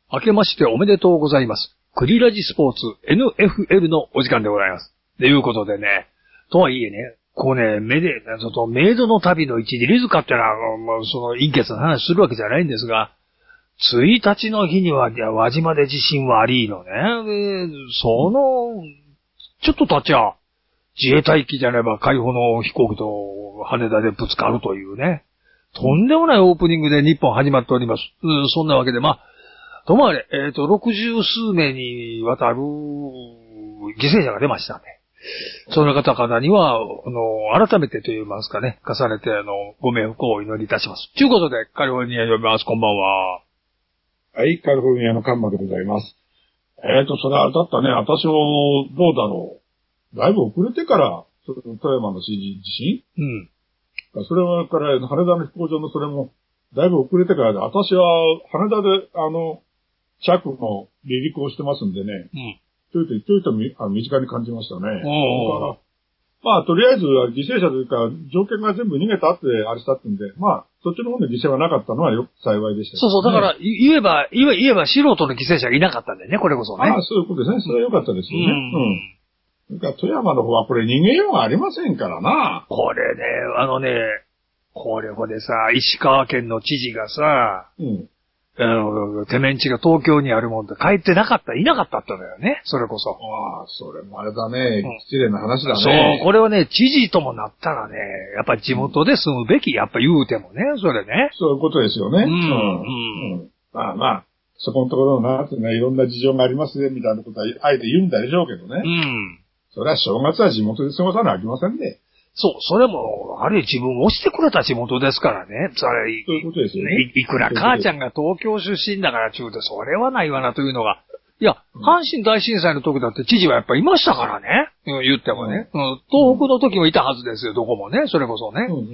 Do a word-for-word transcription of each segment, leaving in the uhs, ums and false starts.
明けましておめでとうございます。クリラジスポーツ エヌエフエル のお時間でございます。ということでね、とはいえね、こうね、メデ、そのメイドの旅の一時リズカってのは、もうその陰血の話するわけじゃないんですが、ついたちの日には、いや、輪島で地震はありのね。で、その、ちょっと経っちゃ、自衛隊機じゃないば海保の飛行機と羽田でぶつかるというね。とんでもないオープニングで日本始まっております。うん、そんなわけで、まあ、ともあれ、えっと、六十数名にわたる犠牲者が出ましたね。その方々には、あの、改めてと言いますかね、重ねて、あの、ご冥福をお祈りいたします。ということで、カリフォルニア読みます。こんばんは。 はい、カリフォルニアのカンマでございます。えっと、それあれだったね、私も、どうだろう。だいぶ遅れてから、その富山の地震うん。 それはから、羽田の飛行場のそれも、だいぶ遅れてからで、私は羽田で、あの、着の離陸をしてますんでね、 うん。 ちょいと、ちょいとみあ身近に感じましたね。 おー。 まあ、とりあえず、犠牲者というか、条件が全部逃げたって、あれしたってんで、まあ、そっちの方で犠牲はなかったのはよく幸いでした、ね。 そうそう、だから、言えば、言えば、言えば素人の犠牲者がいなかったんだよね、これこそね。 ああ、そういうことですね。それは良かったですよね。 うん。 うんそれから富山の方はこれ逃げようがありませんからな。 これね、あのね、これこれさ、石川県の知事がさ、 うん。 あの、手面地が東京にあるもんで帰ってなかった、いなかったってんだよね、それこそ。 ああ、それもあれだね。 うん、 失礼な話だそう、 ね。 これはね、知事ともなったらね、やっぱり地元で住むべき、やっぱ言うてもね、それね。 そういうことですよね。 うん。 うん。 うんうん、まあまあ、そこのところのなってね、いろんな事情がありますね、みたいなことは、あえて言うんでしょうけどね。 うん。 それは正月は地元で過ごさなきゃいけませんね。 そう、それも、あれ自分を押してくれた地元ですからね。それ、 そういうことですよね。 い, いくら母ちゃんが東京出身だからちゅうて、それはないわなというのが。いや、阪神大震災の時だって知事はやっぱいましたからね。言ってもね。うん、東北の時もいたはずですよ、どこもね。それこそね。 うん。うん。うん、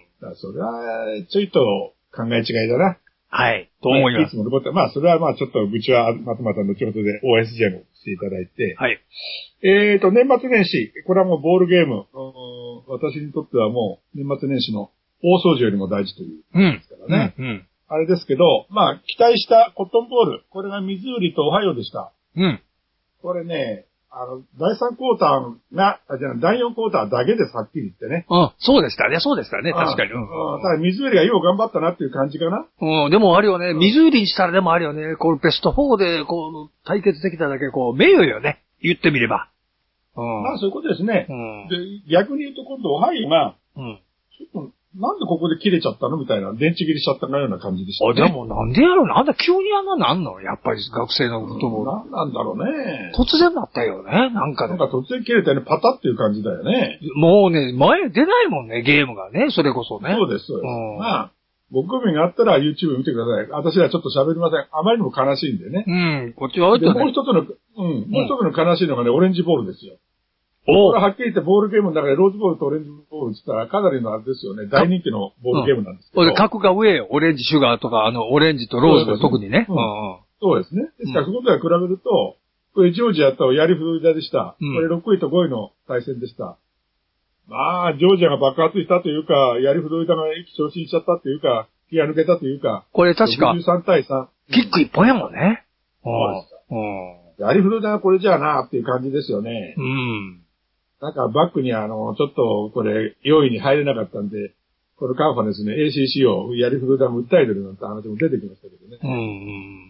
だからそれは、ちょいと考え違いだな。 はい。と思います。 いつものことまあ、それはまあ、ちょっと、愚痴は、またまた後ほどで オーエスジェー もしていただいて。 はい。 えーと、年末年始、これはもうボールゲーム。私にとってはもう、年末年始の大掃除よりも大事という。 うん。 ですからね。 うん。うん。 あれですけど、まあ、期待したコットンボール。これがミズーリとオハイオでした。 うん。 これね、あの、だいさんクォーターが、あ、じゃあ、だいよんクォーターだけですはっきり言ってね。 うん、そうでしたね、そうでしたね、確かに。 うん。うん、ただ、ミズーリがよう頑張ったなっていう感じかな。 うん、でもあるよね、ミズーリにしたらでもあるよね、こう、ベストフォーで、こう、対決できただけ、こう、名誉よね、言ってみれば。 うん。まあ、そういうことですね。 うん。 で、逆に言うと今度、オハイオが、 うん。 ちょっと、なんでここで切れちゃったのみたいな、電池切れしちゃったような感じでしたね。 あ、でもなんでやろうなんだ急にあんななんのやっぱり学生のフットボール。 なんなんだろうね。 突然だったよね、なんかね。 なんか突然切れてね、パタっていう感じだよね。 もうね、前出ないもんね、ゲームがね、それこそね。 そうです、そうです。 うん、 まあ、ご興味があったら YouTube 見てください。私はちょっと喋りません。あまりにも悲しいんでね。 うん、こっちはで、もう一つの、うん、もう一つの悲しいのがね、オレンジボールですよ。 おこれはっきり言ってボールゲームの中でローズボールとオレンジボールって言ったらかなりのあれですよね。大人気のボールゲームなんですけど。 うん、格が上よ。オレンジシュガーとか、あの、オレンジとローズが特にね。 うんうん、そうですね。ですから、そこと比べると、これジョージアとヤリフロリダでした。うん、これろくいとごいの対戦でした。まあ、ジョージアが爆発したというか、ヤリフロリダが意気昇進しちゃったというか、気が抜けたというか。 これ確か。 ろくじゅうさんたいさん。 キック一本やもんね。 そうです。うん。ヤリフロリダがこれじゃあなっていう感じですよね。 うん。 なんかバックにあの、ちょっとこれ、容易に入れなかったんで、このカンファレンスの エーシーシー をヤリフロリダも訴えてるなんて話も出てきましたけどね。 うん。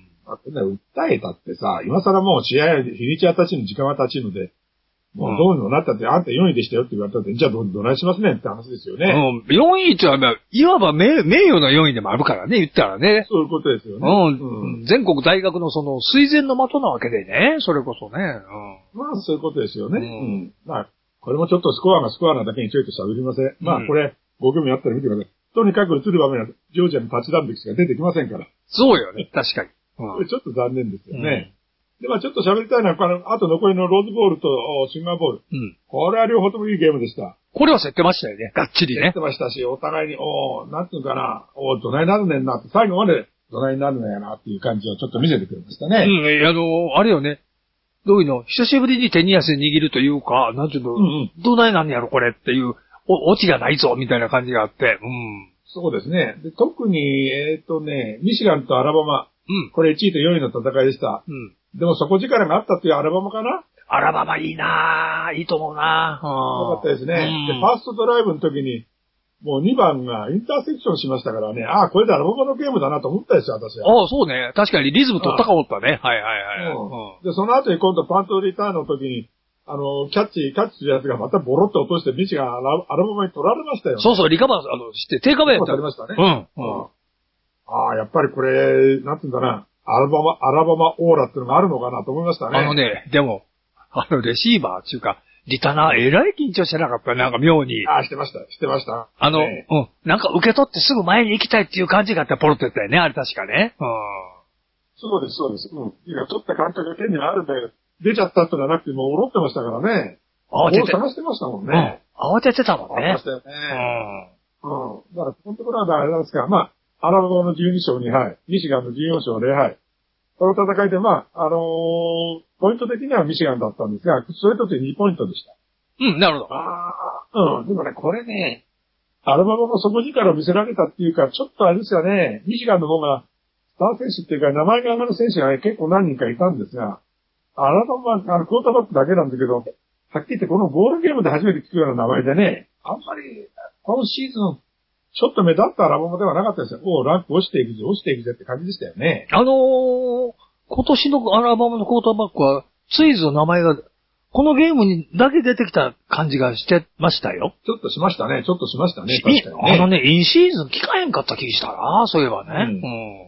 あ、こんな訴えたってさ、今更もう試合、日にちは経ちの時間は経ちので、もうどうにもなったって、あんたよんいでしたよって言われたって、じゃあど、どないしますねって話ですよね。 うん。よんいってのは、いわば名、名誉のよんいでもあるからね、言ったらね。 そういうことですよね。 うん。うん、全国大学のその、推薦の的なわけでね、それこそね。 うん。まあ、そういうことですよね。うん。うん、まあ、これもちょっとスコアがスコアなだけにちょいと喋りません。まあ、これ、ご興味あったら見てください。とにかく映る場面は、ジョージアのタッチダウンでしか出てきませんから。 そうよね、確かに。 うん、これちょっと残念ですよね。うん、で、まあちょっと喋りたいのは、この、あと残りのローズボールとシンガーボール。うん。これは両方ともいいゲームでした。 これは競ってましたよね。がっちりね。 競ってましたし、お互いに、おー、なんていうかな、おー、どないなるねんなって、最後までどないなるねんやなっていう感じをちょっと見せてくれましたね。 うん、あの、あれよね。どういうの久しぶりに手に汗握るというか、なんていうの、うんうん、どないなんやろこれっていう、お、オチがないぞみたいな感じがあって、うん。 そうですね。で特に、えっとね、ミシガンとアラバマ。 うん。 これいちいとよんいの戦いでした。 うん。 でも底力があったっていうアルバムかな？ アラバマいいなぁ。いいと思うなぁ。 よかったですね。 うん、 で、ファーストドライブの時に、もうにばんがインターセクションしましたからね。ああ、これでアルバムのゲームだなと思ったですよ、私は。 ああ、そうね。確かにリズム取ったか思ったね。はいはいはい。 うん。で、その後に今度パントリターンの時に、あの、キャッチ、キャッチするやつがまたボロッと落として、ミチがアラアルバムに取られましたよ、ね。 そうそう、リカバー、あの、して、低カバーやった。 取りましたね。 うん。うん。 ああ、やっぱりこれ、なんていうんだな、アルバマ、アラバマオーラっていうのがあるのかなと思いましたね。 あのね、でも、あの、レシーバーっていうか、リタナー、えらい緊張してなかった、なんか妙に。 ああ、してました、してました。 あの、 ね、 うん。なんか受け取ってすぐ前に行きたいっていう感じがあったらポロってやったよね、あれ確かね。うん。 そうです、そうです。うん。いや、取った感覚が手にあるんだけど、出ちゃったってのはなくて、もう踊ってましたからね。 慌てて。 探してましたもんね。 うん。慌ててたもんね。 慌ててたよね。うん。うん。だから、このところはあれなんですが、まあ、アラバマのじゅうに勝に敗、ミシガンのじゅうよん勝ぜろ敗。この戦いで、まあ、あのー、ポイント的にはミシガンだったんですが、それとってにポイントでした。 うん、なるほど。 ああ、うん。でもね、これね、アルバムの底力を見せられたっていうか、ちょっとあれですよね、ミシガンの方が、スター選手っていうか、名前が上がる選手が、ね、結構何人かいたんですが、アルバムは、あの、クォーターバックだけなんだけど、はっきり言ってこのゴールゲームで初めて聞くような名前でね、あんまり、今シーズン、ちょっと目立ったアルバムではなかったですよ。おう、ランク落ちていくぜ、落ちていくぜって感じでしたよね。 あのー、今年のアルバムのクォーターバックは、ツイズの名前が、このゲームにだけ出てきた感じがしてましたよ。 ちょっとしましたね。ちょっとしましたね。確かにね。 あのね、インシーズン聞かへんかった気したな、そういえばね。 うん。うん、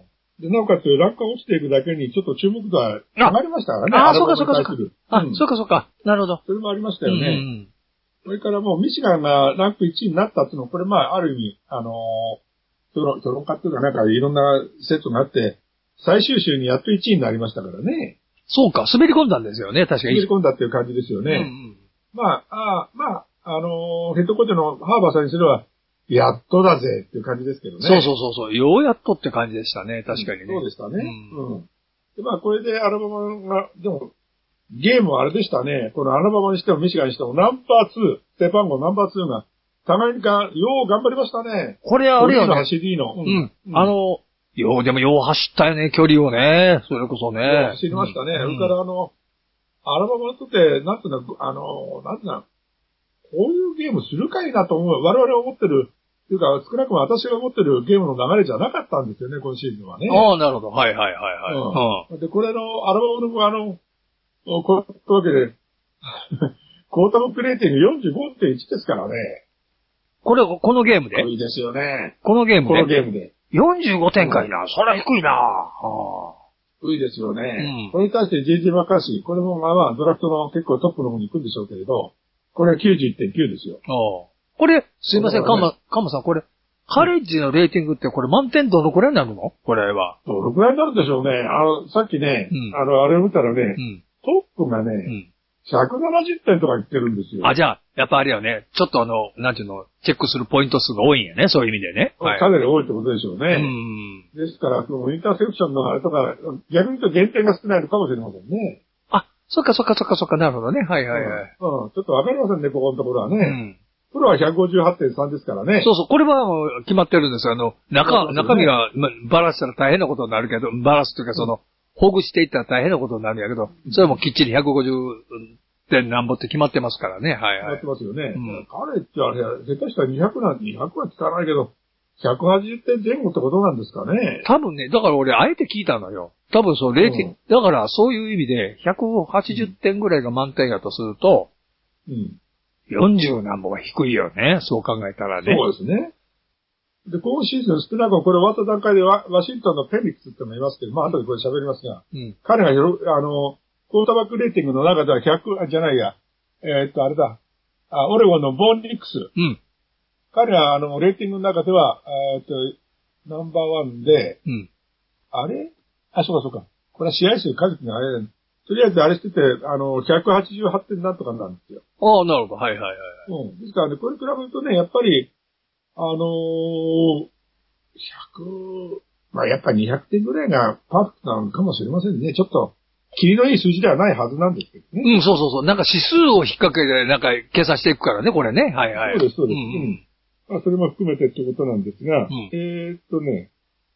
で、なおかつ、ランクが落ちていくだけに、ちょっと注目度は上がりましたからね。 ああ、そうかそうかそうか。あ、 うん、 そうかそうか。なるほど。 それもありましたよね。うん、 それからもう、ミシガンがランクいちいになったっていうのは、これまあ、ある意味、あのー、評論、評論家っていうかなんかいろんな説があって、最終週にやっといちいになりましたからね。 そうか、滑り込んだんですよね、確かに。 滑り込んだっていう感じですよね。うんうん、まあ、あまあ、あのー、ヘッドコーチのハーバーさんにすれば、やっとだぜっていう感じですけどね。 そうそうそうそう、ようやっとって感じでしたね、確かにね。 そうでしたね。うん。うん、で、まあ、これでアルバムが、でも、ゲームはあれでしたね。このアルバムにしてもミシガンにしてもナンバーツー、ステパンゴナンバーツーが、互いにか、よう頑張りましたね。 これあれよね。 走りの。 うん。うん、あの、よう、でもよう走ったよね、距離をね。それこそね。 走りましたね。うん、それからあの、アルバムにとって、なんていうの、あの、なんていうの、こういうゲームするかいなと思う。我々が思ってる、というか、少なくとも私が思ってるゲームの流れじゃなかったんですよね、今シーズンはね。 ああ、なるほど。はいはいはいはい。うん。で、これの、アルバムの、あの、こういうわけで、コータブックレーティング よんじゅうごてんいち ですからね。 これ、このゲームでいいですよね。 このゲームでこのゲームで。 よんじゅうごてんかいな。それは低いな。 はあ、低いですよね。 うん、 これに対して ジェイジェー マッカーシー、これもまあまあドラフトの結構トップの方に行くんでしょうけれど、これは きゅうじゅういってんきゅう ですよ。 これ、すいません、カンマ、カンマさん、これ、カレッジのレーティングってこれ満点どのくらいになるのこれは。 どのくらいになるんでしょうね。あの、さっきね、うん、あの、あれを見たらね、うん、トップがね、うんひゃくななじゅってんとか言ってるんですよ。 あ、じゃあ、やっぱあれよね。ちょっとあの、なんていうの、チェックするポイント数が多いんやね。そういう意味でね。 はい、かなり多いってことでしょうね。うんですから、そのインターセクションのあれとか、逆に言うと減点が少ないのかもしれませんね。 あ、そっかそっかそっかそっか、なるほどね。はいはいはい。 うん、うん、ちょっとわかりませんね、ここのところはね。うんプロは ひゃくごじゅうはちてんさん ですからね。 そうそう、これは決まってるんですよ。あの、中、ね、中身が、ま、バラしたら大変なことになるけど、バラすというかその、ほぐしていったら大変なことになるんやけど、それもきっちりひゃくごじゅってんなんぼって決まってますからね。はいはい。 決まってますよね。うん、彼ってあれ、下手したらにひゃくなんてにひゃくは聞かないけど、ひゃくはちじゅってんぜん後ってことなんですかね。 多分ね、だから俺あえて聞いたのよ。多分そう、レーティング、うん、だからそういう意味で、ひゃくはちじゅってんぐらいが満点やとすると、うん。よんじゅうなんぼは低いよね。そう考えたらね。 そうですね。で、今シーズン少なくこれ終わった段階でワシントンのペリックスってのもいますけど、まあ後でこれ喋りますが、うん、彼があの、クォーターバックレーティングの中ではひゃく、じゃないや、えー、っと、あれだ、あ、オレゴンのボーンニックス。うん。彼はあの、レーティングの中では、えー、っと、ナンバーワンで、うん。あれあ、そうかそうか。これは試合数数があれだ、ね。とりあえずあれしてて、あの、ひゃくはちじゅうはちてんなんとかなんですよ。 ああ、なるほど。はいはいはい。 うん。ですからね、これ比べるとね、やっぱり、あのー、ひゃく、まあやっぱりにひゃくてんぐらいがパーフェクトなのかもしれませんね。ちょっと、切りのいい数字ではないはずなんですけどね。 うん、そうそうそう。なんか指数を引っ掛けて、なんか計算していくからね、これね。はいはい。 そうです、そうです。うん、うん。まあそれも含めてってことなんですが、うん、えーっとね、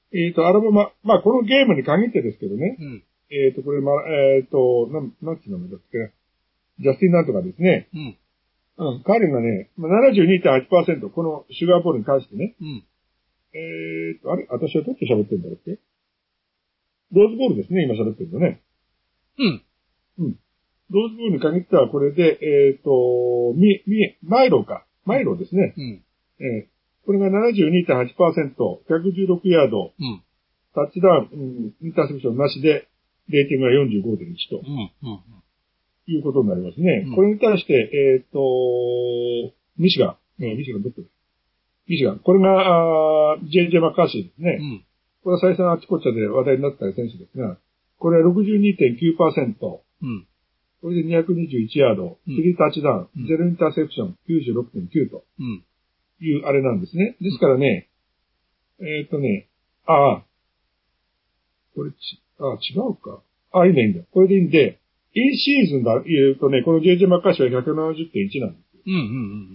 えっ、ー、と、アルバマ、まあ、このゲームに限ってですけどね。 うん。 えっ、ー、と、これ、ま、えっ、ー、と、なん、なんていう名前だっけ、ジャスティンなんとかですね。 うん。 うん、彼がね、ななじゅうにてんはちパーセント、このシュガーボールに関してね。 うん。 えっ、ー、と、あれ私はどっち喋ってるんだろうって？ローズボールですね、今喋ってるのね。 うん。 うん。ローズボールに限ってはこれで、えっ、ー、と、み、み、マイローか。マイローですね。 うん。 えー、これが ななじゅうにてんはちパーセント、ひゃくじゅうろくヤード、 うん。 タッチダウン、うん、インターセプションなしで、レーティングが よんじゅうごてんいち と。 うん。うん。 いうことになりますね。 うん、 これに対して、えっ、ー、と、ミシガン、えー、ミシガンどこだミシガン。これが、ジェイジェイ マッカーシーですね。 うん。 これは再三あっちこっちで話題になった選手ですが、これは ろくじゅうにてんきゅうパーセント。 うん。 これでにひゃくにじゅういちヤード、 うん、 スリータッチダウン、 うん、 ゼロインターセプション きゅうじゅうろくてんきゅう というあれなんですね。 うん、 ですからね、えっ、ー、とね、ああ、これち、ああ、違うか。ああ、いいね、いいんだ。これでいいんで、インシーズンだ、言うとね、この ジェイジェイ マッカーシーは ひゃくななじゅってんいちなんですよ。 うんうんうん。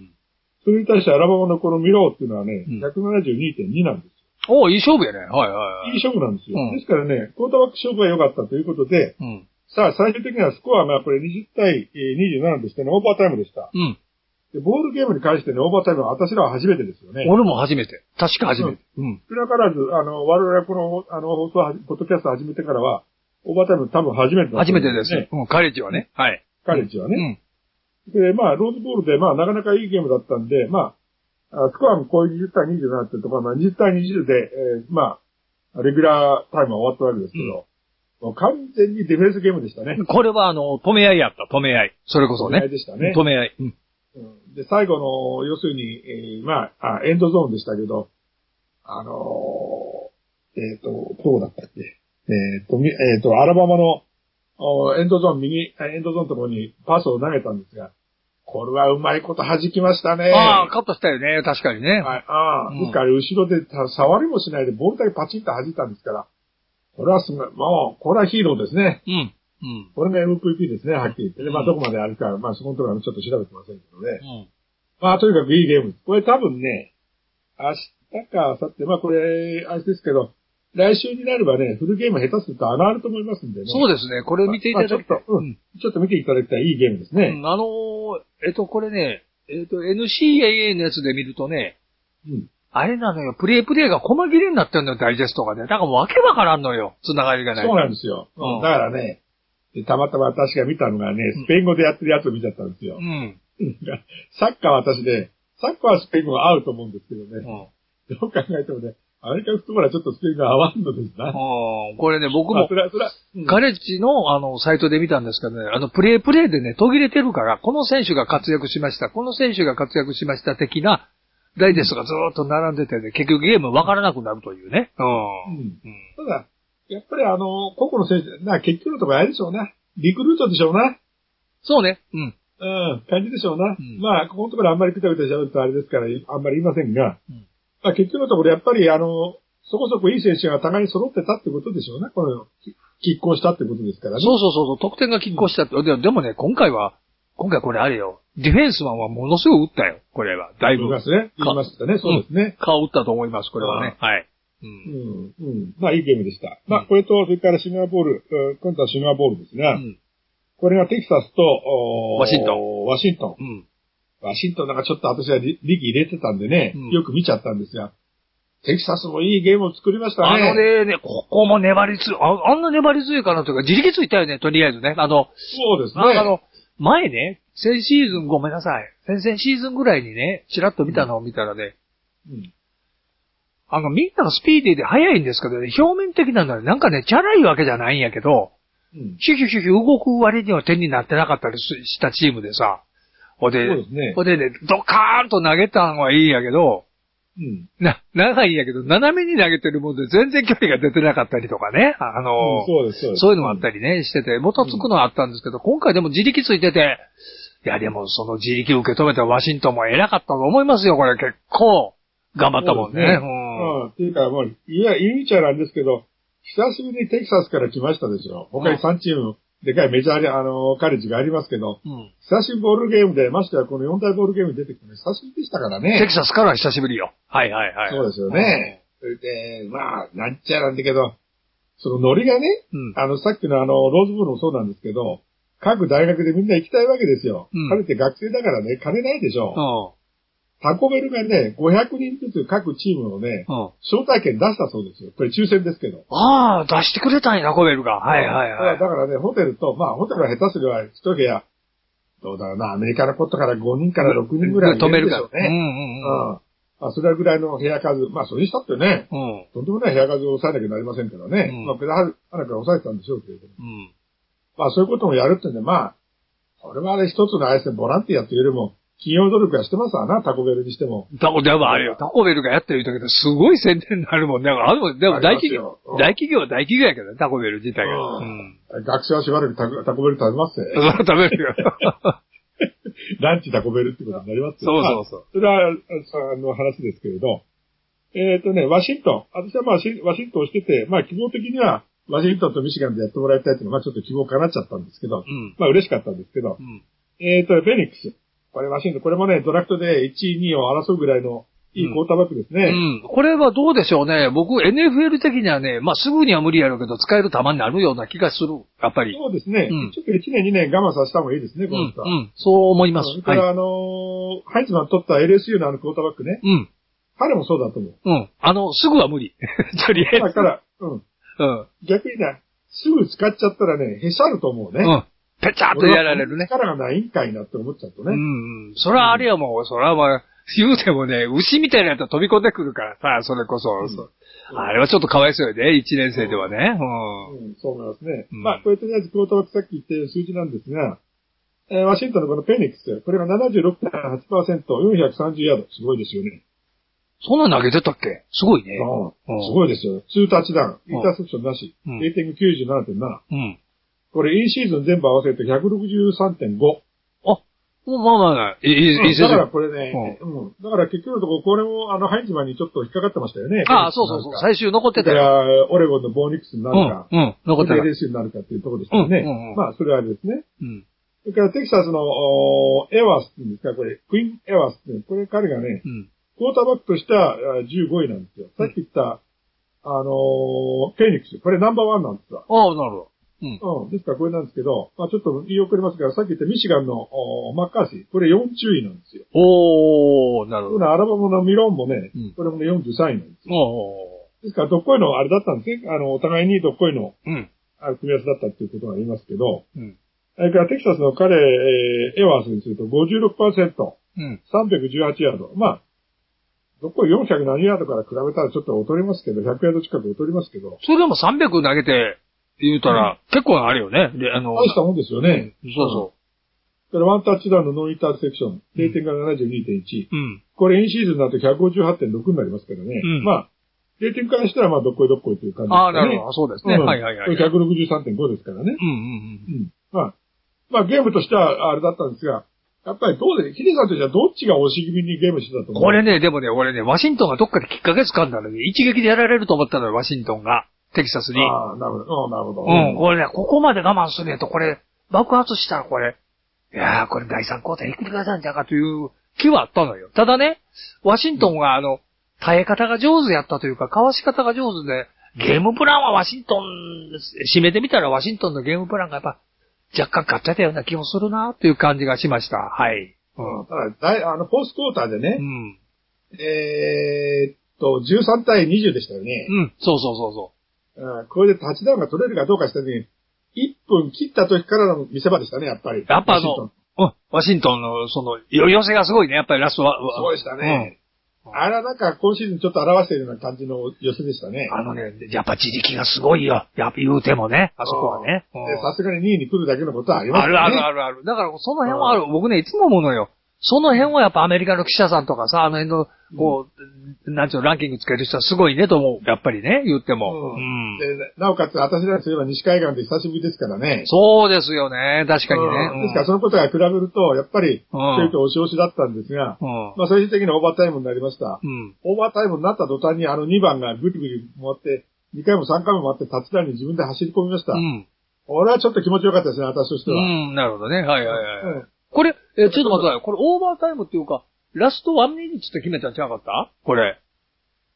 それに対してアラバマのこのミローっていうのはね、 うん、 ひゃくななじゅうにてんになんですよ。 おー、いい勝負やね。はいはいはい。 いい勝負なんですよ。 うん、 ですからね、クォーターバック勝負が良かったということで、 うん、 さあ、最終的にはスコアがこれにじゅう対にじゅうななでしてね、オーバータイムでした。 うん。 で、ボールゲームに関してね、オーバータイムは私らは初めてですよね。 俺も初めて。確か初めて。 うん。少なからず、あの、我々この、あの、放送は、ポッドキャスト始めてからは、オーバータイム多分初めてだった、 ね。初めてです。うん、カレッジはね。はい。 カレッジはね。うん。で、まあ、ローズボールで、まあ、なかなかいいゲームだったんで、まあ、スコアもこういうにじゅう対にじゅうななっていうところは、まあ、にじゅう対にじゅうで、えー、まあ、レギュラータイムは終わったわけですけど、うん、もう完全にディフェンスゲームでしたね。 これは、あの、止め合いやった、止め合い。それこそね。 止め合いでしたね。 止め合い。うん。 で、最後の、要するに、えー、まあ、あ、エンドゾーンでしたけど、あのー、えっ、ー、と、どうだったっけえっ、ー、と、えっ、ー、と、アラバマの、エンドゾーン右、エンドゾーンのところにパスを投げたんですが、これはうまいこと弾きましたね。 ああ、カットしたよね。確かにね。 はい、ああ、うん、ですから後ろで触りもしないでボールだけパチンと弾いたんですから、これはすごい、もう、これはヒーローですね。 うん。うん。 これが エムブイピー ですね、はっきり言ってね。まあ、どこまであるか、まあ、そこのところはちょっと調べてませんけどね。 うん。 まあ、とにかくいいゲーム。これ多分ね、明日か明後日、まあ、これ、あれですけど、来週になればね、フルゲーム下手すると上がると思いますんでね。 そうですね。これ見ていただきたい。 まあ、ちょっと、うん、ちょっと見ていただきたいいいゲームですね。 うん、あのー、えっと、これね、えっと、エヌシーエーエー のやつで見るとね、うん。あれなのよ、プレイプレイが細切れになってるのよ、ダイジェストがね。だからもうわけわからんのよ、つながりがない。 そうなんですよ。うん、だからね、たまたま私が見たのがね、スペイン語でやってるやつを見ちゃったんですよ。うん。サッカーは私ね、サッカーはスペイン語が合うと思うんですけどね。うん。どう考えてもね、アメリカンフットボールはちょっとスペイン語が合わんのですな。 うん。これね、僕も、 そらそらうん、 カレッジの、あの、サイトで見たんですけどね、あの、プレイプレイでね、途切れてるから、この選手が活躍しました、この選手が活躍しました的な、ダイジェストがずーっと並んでてね、結局ゲームわからなくなるというね。うん。うん。 ただ、やっぱりあの、個々の選手、な、結局のところあれでしょうな。リクルートでしょうな。 そうね。うん。 うん、感じでしょうな。うん、まあ、ここのところあんまりくたくた喋るとあれですから、あんまり言いませんが、うん、まあ結局のところやっぱりあの、そこそこいい選手が互いに揃ってたってことでしょうな。この、拮抗したってことですからね。 そうそうそう、得点が拮抗したって。うん、で, でもね、今回は、今回これあれよ。ディフェンスマンはものすごい打ったよ。これは。だいぶ。 言いますね。言いましたね。そうですね。 うん、顔打ったと思います、これはね。はい。 うん。うん。うん。まあいいゲームでした。まあこれと、それからシンガポール、今度はシンガポールですが、うん、これがテキサスと、 ワシントン。 ワシントン。うん。ワシントンなんかちょっと私は力入れてたんでね、うん、よく見ちゃったんですが、テキサスもいいゲームを作りましたね。 あのね、ねここも粘り強い、あ、あんな粘り強いかなというか、自力ついたよね、とりあえずね。あの、 そうですね。 あの、前ね、先シーズンごめんなさい。先々シーズンぐらいにね、ちらっと見たのを見たらね、うん。あの、みんながスピーディーで速いんですけどね、表面的なのはなんかね、チャラいわけじゃないんやけど、うん、ヒュヒュヒュヒュ動く割には点になってなかったりしたチームでさ、ほで、 そうですね。 ほでね、ドカーンと投げたのはいいんやけど、うん。な、長いんやけど、斜めに投げてるもんで全然距離が出てなかったりとかね。あの、 うん、そうです、そうです。 そういうのもあったりね、してて、もたつくのはあったんですけど、今回でも自力ついてて、いやでもその自力を受け止めたワシントンも偉かったと思いますよ、これ結構。頑張ったもんね。 ねうん。うん。っていうかもう、いや、言うちゃなんですけど、久しぶりにテキサスから来ましたでしょ。他にさんチーム、でかいメジャーに、あの、カレッジがありますけど、うん、久しぶりボールゲームで、ましてはこのよん大ボールゲームに出てきてね、久しぶりでしたからね。 テキサスからは久しぶりよ。はいはいはい。 そうですよね。 それで、まあ、なんちゃなんだけど、そのノリがね、 うん、 あの、さっきのあの、ローズボールもそうなんですけど、各大学でみんな行きたいわけですよ。うん、彼って学生だからね、金ないでしょ。タコベルがね、ごひゃくにんずつ各チームのね、招待券出したそうですよ。これ抽選ですけど。 ああ、出してくれたんや、タコベルが。はいはいはい。 だからね、ホテルと、まあ、ホテルは下手すれば一部屋、どうだろうな、アメリカのことからごにんからろくにんぐらい止めるからね。 うんうんうん。あ、それぐらいの部屋数、まあ、それにしたってね、うん、とんでもない部屋数を抑えなきゃなりませんからね。うん、まあ、ペダハナから抑えてたんでしょうけれども。うん、まあ、そういうこともやるってんで、まあ、これはね、一つのあれですね、ボランティアっていうよりも、企業努力はしてますわな、タコベルにしても。 タコ、でもあれよ、タコベルがやってるだけですごい宣伝になるもんね。あの、でも大企業、うん、大企業は大企業やけどね、タコベル自体が。うん、 学生はしばらくタコ、タコベル食べますね。 食べるよ。 ランチタコベルってことになりますよ。そうそうそう。 それは、あの話ですけれど。えっ、ー、とね、ワシントン。私はまあ、ワシントンをしてて、まあ、希望的には、ワシントンとミシガンでやってもらいたいっていうのは、まあ、ちょっと希望叶っちゃったんですけど、うん、まあ、嬉しかったんですけど、うん、えっ、ー、と、フェニックス。これワシントン、これもね、ドラフトでいちい、にいを争うぐらいのいいクォーターバックですね。 うんうん。これはどうでしょうね。僕、エヌエフエル 的にはね、まあ、すぐには無理やろうけど、使える球になるような気がする。やっぱり。 そうですね。うん、ちょっといちねん、にねん我慢させた方がいいですね、この人は。 うん、うん。そう思います。 それから、はい、あのー、ハイツマン取った エルエスユー のあのクォーターバックね。うん。彼もそうだと思う。 うん。あの、すぐは無理。とりあえず。 だから、うん。うん。逆にね、すぐ使っちゃったらね、へしゃると思うね。うん。 ぺちゃっとやられるね。 力がないんかいなって思っちゃうとね。 うんうん。それはあれやもん、それはまあ、言うてもね、牛みたいなやつは飛び込んでくるからさ、それこそ。うん、あれはちょっとかわいそうよね、一年生ではね。うん。 うん、そう思いますね。うん、まあ、これとりあえずクォーターバックさっき言った数字なんですが、えー、ワシントンのこのペニックス、これが ななじゅうろくてんはちパーセント、よんひゃくさんじゅうヤード。すごいですよね。 そんな投げてたっけ？すごいね。 うん。すごいですよ。にタッチダウン、インターセプションなし、うん、レーティング きゅうじゅうななてんなな。うん。これ、インシーズン全部合わせると ひゃくろくじゅうさんてんご。 あ、まあまあまあ、いい、いい、 だからこれね、うん、うん。だから結局のところ、これも、あの、ハインズマンにちょっと引っかかってましたよね。 ああ、そうそうそう。最終残ってたよ。 だから、オレゴンのボーニックスになるか、 うん、うん、残ってた。 エルエスユー になるかっていうところでしたよね。うんうんうん、まあ、それはあれですね。うん。それから、テキサスの、エワースっていうんですか、これ、クイーン・エワースっていう、これ彼がね、うん、クォーターバックとしてはじゅうごいなんですよ。さっき言った、あのー、フェニックス。これナンバーワンなんですよ。 ああ、なるほど。 うん。うん。ですからこれなんですけど、まあちょっと言い遅れますが、さっき言ったミシガンのマッカーシー。これよん注意なんですよ。 おー、なるほど。 アラバマのミロンもね、うん、これもねよんじゅうさんいなんですよ。おー。ですからどっこいのあれだったんですね。あの、お互いにどっこいの、うん。ある組み合わせだったっていうことが言いますけど、うん。それからテキサスの彼、えー、エワースにすると ごじゅうろくパーセント。うん。さんびゃくじゅうはちヤード。まあ、どっこいよんひゃくななヤードから比べたらちょっと劣りますけど、ひゃくヤード近く劣りますけど。 それでもさんびゃく投げて、言うたら、うん、結構あるよね。で、あの。 大したもんですよね。 うん、そうそう。 それワンタッチダウンのノーインターセクション、レーティングが ななじゅうにてんいち。うん。これインシーズンになると ひゃくごじゅうはちてんろく になりますからね。うん。まあ、レーティングからしたらまあどっこいどっこいという感じですね。 ああ、なるほど。そうですね。うん、はいはいはい。 これ ひゃくろくじゅうさんてんご ですからね。うんうんうん。うん。まあ、まあゲームとしてはあれだったんですが、やっぱりどうで、ヒデさんとしてはどっちが押し気味にゲームしてたと思う？ これね、でもね、俺ね、ワシントンがどっかできっかけ掴んだのに、一撃でやられると思ったのよ、ワシントンが。テキサスに。 ああ、なるほど。なるほど。 うん、これね、ここまで我慢するねと、これ、爆発したらこれ、いやー、これだいさんクォーターひっくり返さんじゃかという気はあったのよ。ただね、ワシントンがあの、耐え方が上手やったというか、かわし方が上手で、ゲームプランはワシントン、締めてみたらワシントンのゲームプランがやっぱ、若干勝ってたような気もするなっていう感じがしました。はい。 うん。ただ、だい、あの、フォースクォーターでね、うん。えー、っと、じゅうさんたいにじゅうでしたよね。 うん、そうそうそうそう。 うん、これでタッチダウンが取れるかどうかした時に、いっぷん切った時からの見せ場でしたね、やっぱり。 やっぱあの、うん、ワシントンの、その、寄せがすごいね、やっぱりラストは。 そうでしたね。うん、あれはなんか今シーズンちょっと表しているような感じの寄せでしたね。 あのね、やっぱ自力がすごいよ。やっぱ言うてもね、あそこはね。 さすがににいに来るだけのことはありますよね。 あるあるあるある。だからその辺はある。僕ね、いつも思うのよ。その辺はやっぱアメリカの記者さんとかさ、あの辺の、こう、うん、なんちゅうの、ランキングつける人はすごいねと思う。やっぱりね、言っても。 うん。でなおかつ、私らとすれば西海岸で久しぶりですからね。 そうですよね。確かにね。 うん、ですから、そのことが比べると、やっぱり、ちょいと押し押しだったんですが、うん、まあ、最終的にオーバータイムになりました。うん、オーバータイムになった途端に、あのにばんがぐりぐり回って、にかいもさんかいも回って、タッチダウンに自分で走り込みました。うん。俺はちょっと気持ちよかったですね、私としては。 うん、なるほどね。はいはいはい。うん、これ、え、ちょっと待ってください。これオーバータイムっていうか、ラストワンミニッツって決めたんちゃうかったこれ。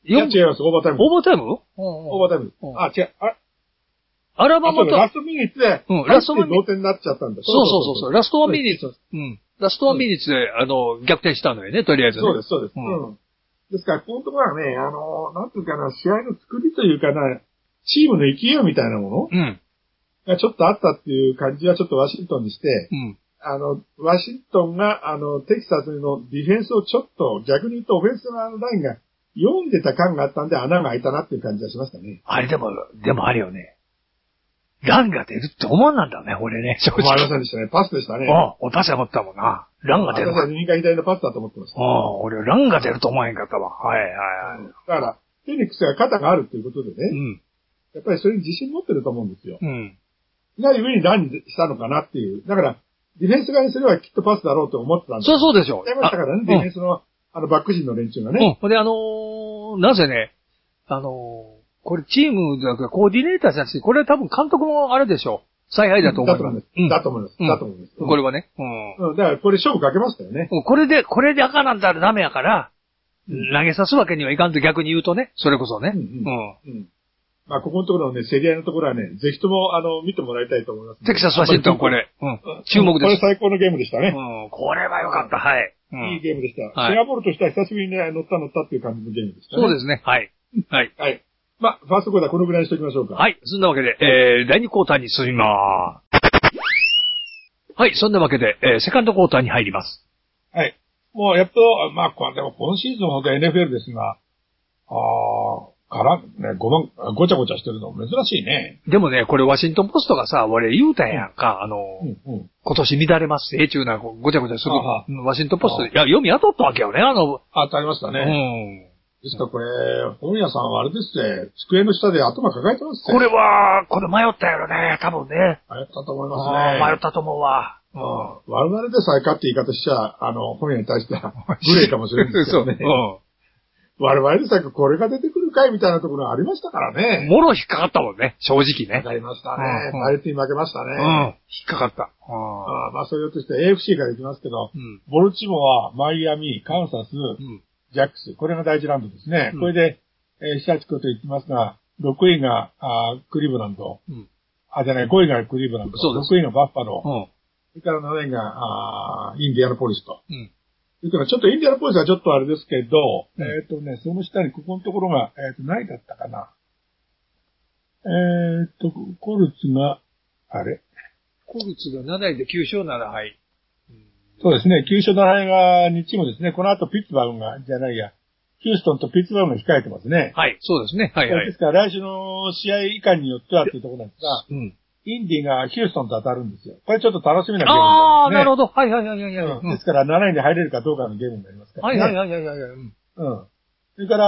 いや、違います、オーバータイム。 オーバータイム？ オーバータイム。あ、違う、あれアラバマと、 ラストミニッツで、うん、ラストミニッツで同点になっちゃったんだ。 そうそうそうそう、ラストワンミニッツ、うん。ラストワンミニッツで、あの、逆転したのよね、とりあえずね。 そうです、そうです。うん。ですから、このところはね、あの、なんていうかな、試合の作りというかな、チームの勢いみたいなもの、うん、がちょっとあったっていう感じはちょっとワシントンにして、うん、あの、ワシントンが、あの、テキサスのディフェンスをちょっと、逆に言うとオフェンスのラインが読んでた感があったんで穴が開いたなっていう感じがしましたね。 あれでも、でもあれよね。ランが出るって思わなんだね、俺ね。 正直。思いませんでしたね。パスでしたね。 ああ、おパスは思ったもんな。ランが出る。 私は右か左のパスだと思ってました。 ああ、俺ランが出ると思わへんかったわ。はいはいはい。うん、 だから、フェニックスが肩があるっていうことでね。うん。やっぱりそれに自信持ってると思うんですよ。うん。が上にランにしたのかなっていう。だから、ディフェンス側にすればきっとパスだろうと思ってたんです。 そうそうでしょ。 やりましたからね、ディフェンスの、あの、バック陣の連中がね。 うん。で、あのー、なぜね、あのー、これチームだからコーディネーターじゃなくて、これは多分監督もあれでしょ。采配だと思います。 だと思います。だと思います。 これはね。 うん。だからこれ勝負かけましたよね。 これで、これで赤なんだらダメやから、投げさすわけにはいかんと逆に言うとね、それこそね。うん。 うん。まあ、ここのところのね、競り合いのところはね、ぜひとも、あの、見てもらいたいと思います。 テキサスワシントン、これ。うん。注目です。 これ最高のゲームでしたね。 うん。これは良かった。はい。 いいゲームでした。シェアボールとしては久しぶりにね、乗った乗ったっていう感じのゲームでしたね。 そうですね。はい。はい。 はい。まあ、ファーストクォーターこのぐらいにしておきましょうか。 はい。そんなわけで、えー、だいにクォーターに進みまーす。はい。そんなわけで、えー、セカンドクォーターに入ります。 はい。もう、やっと、まあ、これでも今シーズンほど エヌエフエル ですが、あー、から、ね、ごまん、ごちゃごちゃしてるの珍しいね。 でもね、これワシントンポストがさ、俺言うたやんか、うん、あの、うんうん、今年乱れますえ、ちゅうな、ごちゃごちゃする。ワシントンポスト、いや、読み当たったわけよね、あの。 当たりましたね。うん。ですからこれ、本屋さんはあれですね、机の下で頭抱えてますね。 これは、これ迷ったやろね、多分ね。 迷ったと思いますね。 迷ったと思うわ。 うん。我々でさえかって言い方しちゃ、あの、本屋に対しては、無礼かもしれないですけどね。そう。うん。我々でさえこれが出てくるかいみたいなところありましたからね。 もろ引っかかったもんね、正直ね。 わかりましたね。パイレーツに負けましたね。うん。 引っかかった。 あまあ、そういうとして エーエフシー からいきますけど、うん、ボルチモア、マイアミ、カンサス、うん、ジャックス、これが第一ラウンドですね。うん、これで、えー、なな、はちこと言ってますが、ろくいが、あクリーブランド、うん、あ、じゃない、ごいがクリーブランド、ろくいがバッファロー、うん、それからなないが、あインディアナポリスと。うんそれからちょっとインディアナポリスはちょっとあれですけど、うん、えっ、ー、とね、その下にここのところが、えっ、ー、と、何だったかな。えっ、ー、と、コルツが、あれコルツがなないできゅうしょうななはい。 うん、そうですね、きゅうしょうななはいがにチームですね。この後ピッツバーグが、じゃないや、ヒューストンとピッツバーグが控えてますね。 はい、そうですね。はいはい。 ですから来週の試合以下によってはというところなんですが、うん。インディがヒューストンと当たるんですよ。これちょっと楽しみなゲームになりますね。 ああ、なるほど。はいはいはいはい、 はいうん。ですからなないに入れるかどうかのゲームになりますからね。 はいはいはいはい、はい。うん。 それから、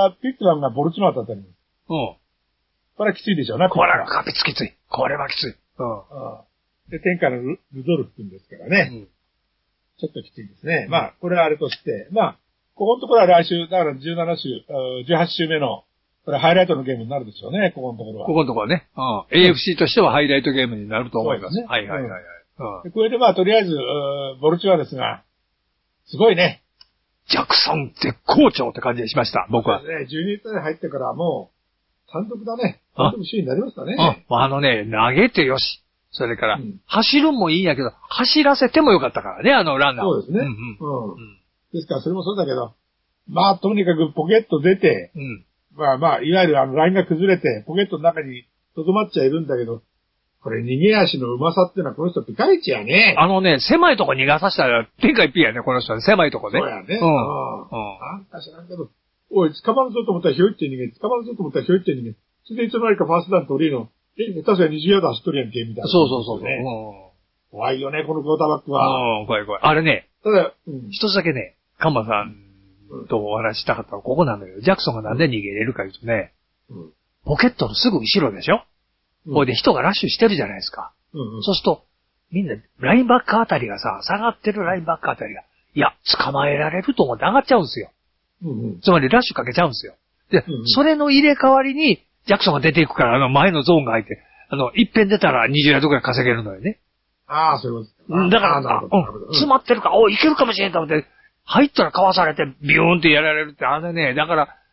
ピッツバーグがボルチモアと当たります。うん。これはきついでしょうね。 これはきつきつい。これはきつい。うん。うん。 で、天下のルドルフ君ですからね。うん。ちょっときついですね。うん、まあ、これはあれとして、まあ、ここのところは来週、だからじゅうなな週、じゅうはち週目の、これハイライトのゲームになるでしょうね、ここのところは。 ここのところはね。うん。エーエフシー としてはハイライトゲームになると思います。すね、はいはいはいはい。 うん、でこれでまあ、とりあえず、ボルチはですが、すごいね。 ジャクソン絶好調って感じがしました、僕は。 そうですね、じゅうにいに入ってからもう、単独だね。単独首位になりましたね。 うん。あのね、投げてよし。それから、うん、走るもいいんやけど、走らせてもよかったからね、あのランナー。 そうですね。うん、うんうん、ですから、それもそうだけど、まあ、とにかくポケット出て、うん、まあまあ、いわゆるあの、ラインが崩れて、ポケットの中に留まっちゃいるんだけど、これ逃げ足のうまさっていうのはこの人ピカイチやね。 あのね、狭いとこ逃がさせたら、天下一品やね、この人は、ね、狭いとこね。 そうやね。うん。うん。なんか知らんけど、おい、捕まるぞと思ったらひょいって逃げ、捕まるぞと思ったらひょいって逃げ。それでいつの間にかファーストダウン取りの、え、確かににじゅうヤード走っとるやんけ、みたいな、ね。 そうそうそうそう。 怖いよね、このクォーターバックは。 うん、怖い怖い。あれね、 ただ、うん、 一つだけね、カンマさんとお話したかったのはここなのよ。ジャクソンがなんで逃げれるか言うとね、うん、ポケットのすぐ後ろでしょ、うん、これで人がラッシュしてるじゃないですか。うんうん、そうすると、みんな、ラインバッカーあたりがさ、下がってるラインバッカーあたりが、いや、捕まえられると思って上がっちゃうんですよ。うんうん、つまりラッシュかけちゃうんですよ。で、うんうん、それの入れ替わりに、ジャクソンが出ていくから、あの前のゾーンが空いて、あの、一遍出たらにじゅうヤードくらい稼げるのよね。 ああ、そういうことです。だから、うん、詰まってるか、おい、いけるかもしれんと思って、入ったらかわされて、ビューンってやられるって、あれね、だから、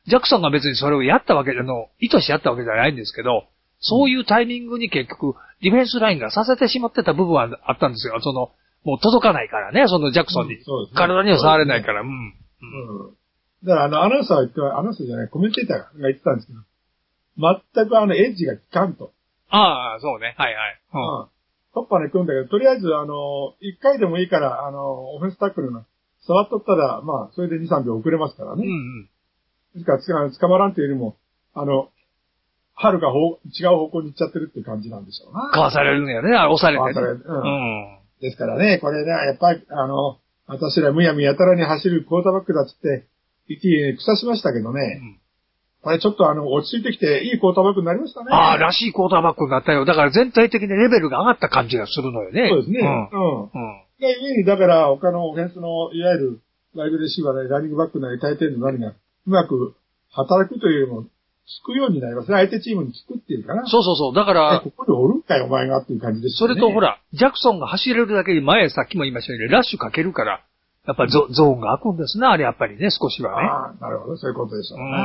ジャクソンが別にそれをやったわけじゃの、意図してやったわけじゃないんですけど、そういうタイミングに結局、ディフェンスラインがさせてしまってた部分はあったんですよ。その、もう届かないからね、そのジャクソンに。うんね、体には触れないから。うね、うん。 うん。だからあの、アナウンサーは言って、アナウンサーじゃない、コメンテーターが言ってたんですけど、全くあの、エッジが効かんと。 ああ、そうね。はいはい。 うん。うん、トッパーに行くんだけど、とりあえずあの、一回でもいいから、あの、オフェンスタックルの、触っとったら、まあ、それでに、さんびょう遅れますからね。うんうん。ですから、捕まらんというよりも、あの、春がほ違う方向に行っちゃってるっていう感じなんでしょうな。 かわされるんやね、押されて、ね。 かわされる。うん。うん、ですからね、これね、やっぱり、あの、私らむやみやたらに走るクォーターバックだっつって、一気に腐しましたけどね。うん、これちょっとあの、落ち着いてきて、いいクォーターバックになりましたね。 ああ、らしいクォーターバックになったよ。だから全体的にレベルが上がった感じがするのよね。 そうですね。うん。うん。うん、で、上に、だから、他のオフェンスの、いわゆる、ワイドレシーバーなり、ランニングバックなり、大抵の何が、うまく働くというよりも、つくようになりますね。相手チームにつくっていうかな。 そうそうそう。だから、 ここでおるんかい、お前がっていう感じですよね。それとほら、ジャクソンが走れるだけに前、さっきも言いましたように、ラッシュかけるから、やっぱり ゾ, ゾーンが開くんですね、あれやっぱりね、少しはね。 ああ、なるほど、そういうことでしょうね。うん。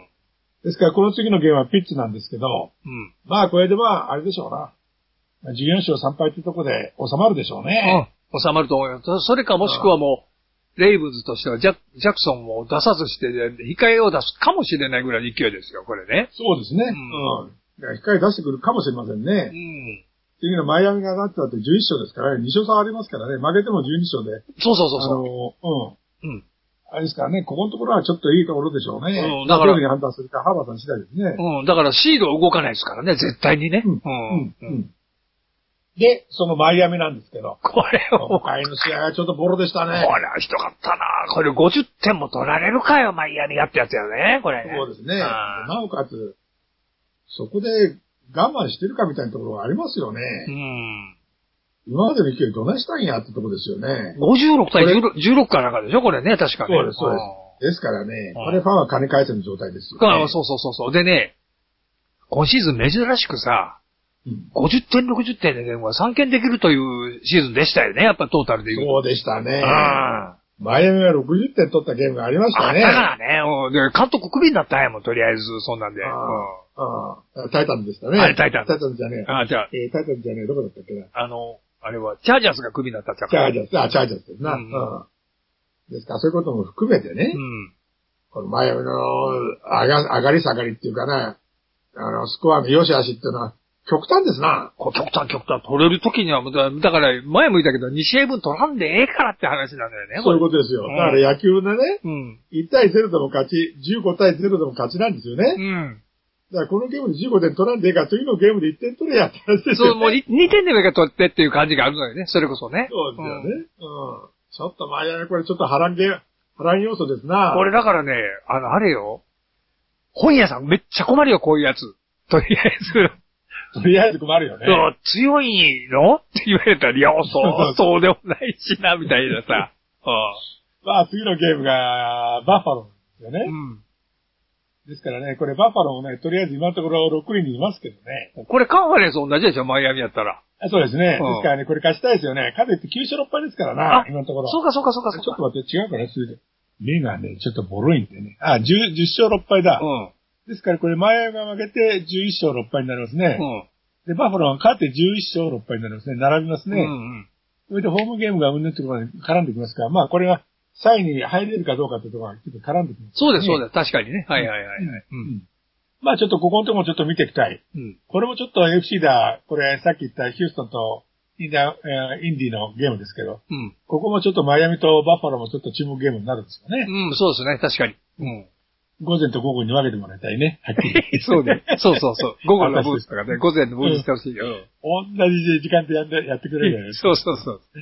ですから、この次のゲームはピッチなんですけど、うん。まあ、これでまあ、あれでしょうな。じゅうよんしょうさんぱいってとこで収まるでしょうね。 うん。収まると思います。それかもしくはもう、レイブンズとしてはジャ、ジャクソンを出さずして、控えを出すかもしれないぐらいの勢いですよ、これね。 そうですね。うん。うん、控え出してくるかもしれませんね。うん。次のマイアミがなってだってじゅういっしょうですからね、にしょう差ありますからね、負けてもじゅうにしょうで。 そうそうそうそう。 あの、うん。うん。あれですからね、ここのところはちょっといいところでしょうね。 うん、だから。どういうふうに判断するか、ハーバーさん次第ですね。 うん、だからシードは動かないですからね、絶対にね。うん。 うん。うん。うんで、そのマイアミなんですけど。 これを。 今回の試合はちょっとボロでしたね。 これはひどかったな。これごじゅってんも取られるかよ、マイアミがってやつやね、これ、ね。 そうですね。なおかつ、そこで我慢してるかみたいなところがありますよね。うん。今までの勢いどないしたんやってとこですよね。 ごじゅうろくたいじゅうろく、じゅうろくかなんかでしょこれね、確かね。 そうです、そうです。ですからね、これファンは金返せの状態ですよ、 ね。そうそうそうそう。でね、今シーズン珍しくさ、ごじゅってん、ろくじゅってんでゲームはさんけんできるというシーズンでしたよね。やっぱトータルで言うと。 そうでしたね。マイアミはろくじゅってん取ったゲームがありましたね。 あったからね。で、監督クビになったんやもん、とりあえず、そんなんで。 ああ、タイタンでしたね。 あれタイタン。 タイタンじゃねえ。 あ、じゃあ。 えー、タイタンじゃねえ、どこだったっけな。 あの、あれは、チャージャースがクビになったっちゃうチャージャース、あ、チャージャースですな。うん。うん、ですから、そういうことも含めてね。うん。このマイアミの上が上がり下がりっていうかな、あの、スコアの良し悪しっていうのは、極端ですな。 極端極端。取れるときには、だから、前も言ったけど、にしあいぶん取らんでええからって話なんだよね。 そういうことですよ。うん、だから野球でね、うん、いちたいゼロでも勝ち、じゅうごたいゼロでも勝ちなんですよね。うん。だからこのゲームでじゅうごてん取らんでええから、次のゲームでいってん取れやって話ですよね。 そう、もうにてんでもいいから取ってっていう感じがあるのよね。それこそね。 そうですよね。うん。うん、ちょっとまあ、いや、これちょっと波乱げ、波乱要素ですな。 これだからね、あの、あれよ。本屋さんめっちゃ困るよ、こういうやつ。とりあえず。 とりあえず困るよね。 そう、強いのって言われたら、いや、そう、そうでもないしな、みたいなさ。 うん、まあ、次のゲームが、バッファローなんですよね。うん。ですからね、これバッファローもね、とりあえず今のところろくいにいますけどね。 これカンファレンス同じでしょ、マイアミやったら。 そうですね。うん、ですからね、これ勝ちたいですよね。かといってきゅうしょうろっぱいですからな、今のところ。 そうかそうかそうかそうか。 ちょっと待って、違うかな、それで。目がね、ちょっとボロいんでね。あ、じゅう、じゅっしょうろっぱいだ。うん。ですからこれマイアミが負けてじゅういっしょうろっぱいになりますね。うん。で、バッファローが勝ってじゅういっしょうろっぱいになりますね。並びますね。うんうん。それでホームゲームがうんぬんってところに絡んできますから、まあこれがさんいに入れるかどうかってところがちょっと絡んできます、ね。 そうです、そうです。確かにね。はいはいはい、はい。うん。 うん。まあちょっとここのところもちょっと見ていきたい。うん。これもちょっと エフシー だ、これさっき言ったヒューストンとインダ、えー、インディのゲームですけど。うん。ここもちょっとマイアミとバッファローもちょっと注目ゲームになるんですよね。 うん、そうですね。確かに。うん。 午前と午後に分けてもらいたいね。はっきり。 そうね。そうそうそう。午後のブースとかね、午前のブースしてほしいよ。 うん。同じ時間でやってやってくれるよね。 そうそうそう。うん。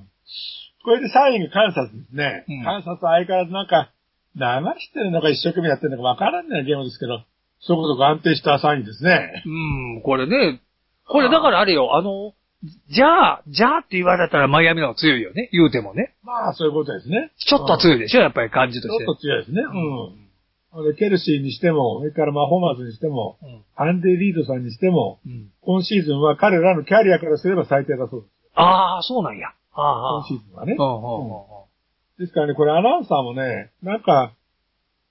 これでさんいがカンサスですね。うん、カンサスは相変わらずなんか、流してるのか一生懸命やってるのか分からんないゲームですけど、そこそこ安定したさんいですね。 うん、これね、これだからあれよ、あの、じゃあ、じゃあって言われたらマイアミの方が強いよね、言うてもね。 まあそういうことですね。 ちょっと強いでしょ、やっぱり感じとして。 ちょっと強いですね。うん。でケルシーにしても、それからマホーマーズにしても、うん、アンディ・リードさんにしても、うん、今シーズンは彼らのキャリアからすれば最低だそうです。 ああ、そうなんや。あ今シーズンはね。うん、ですからね、これアナウンサーもね、なんか、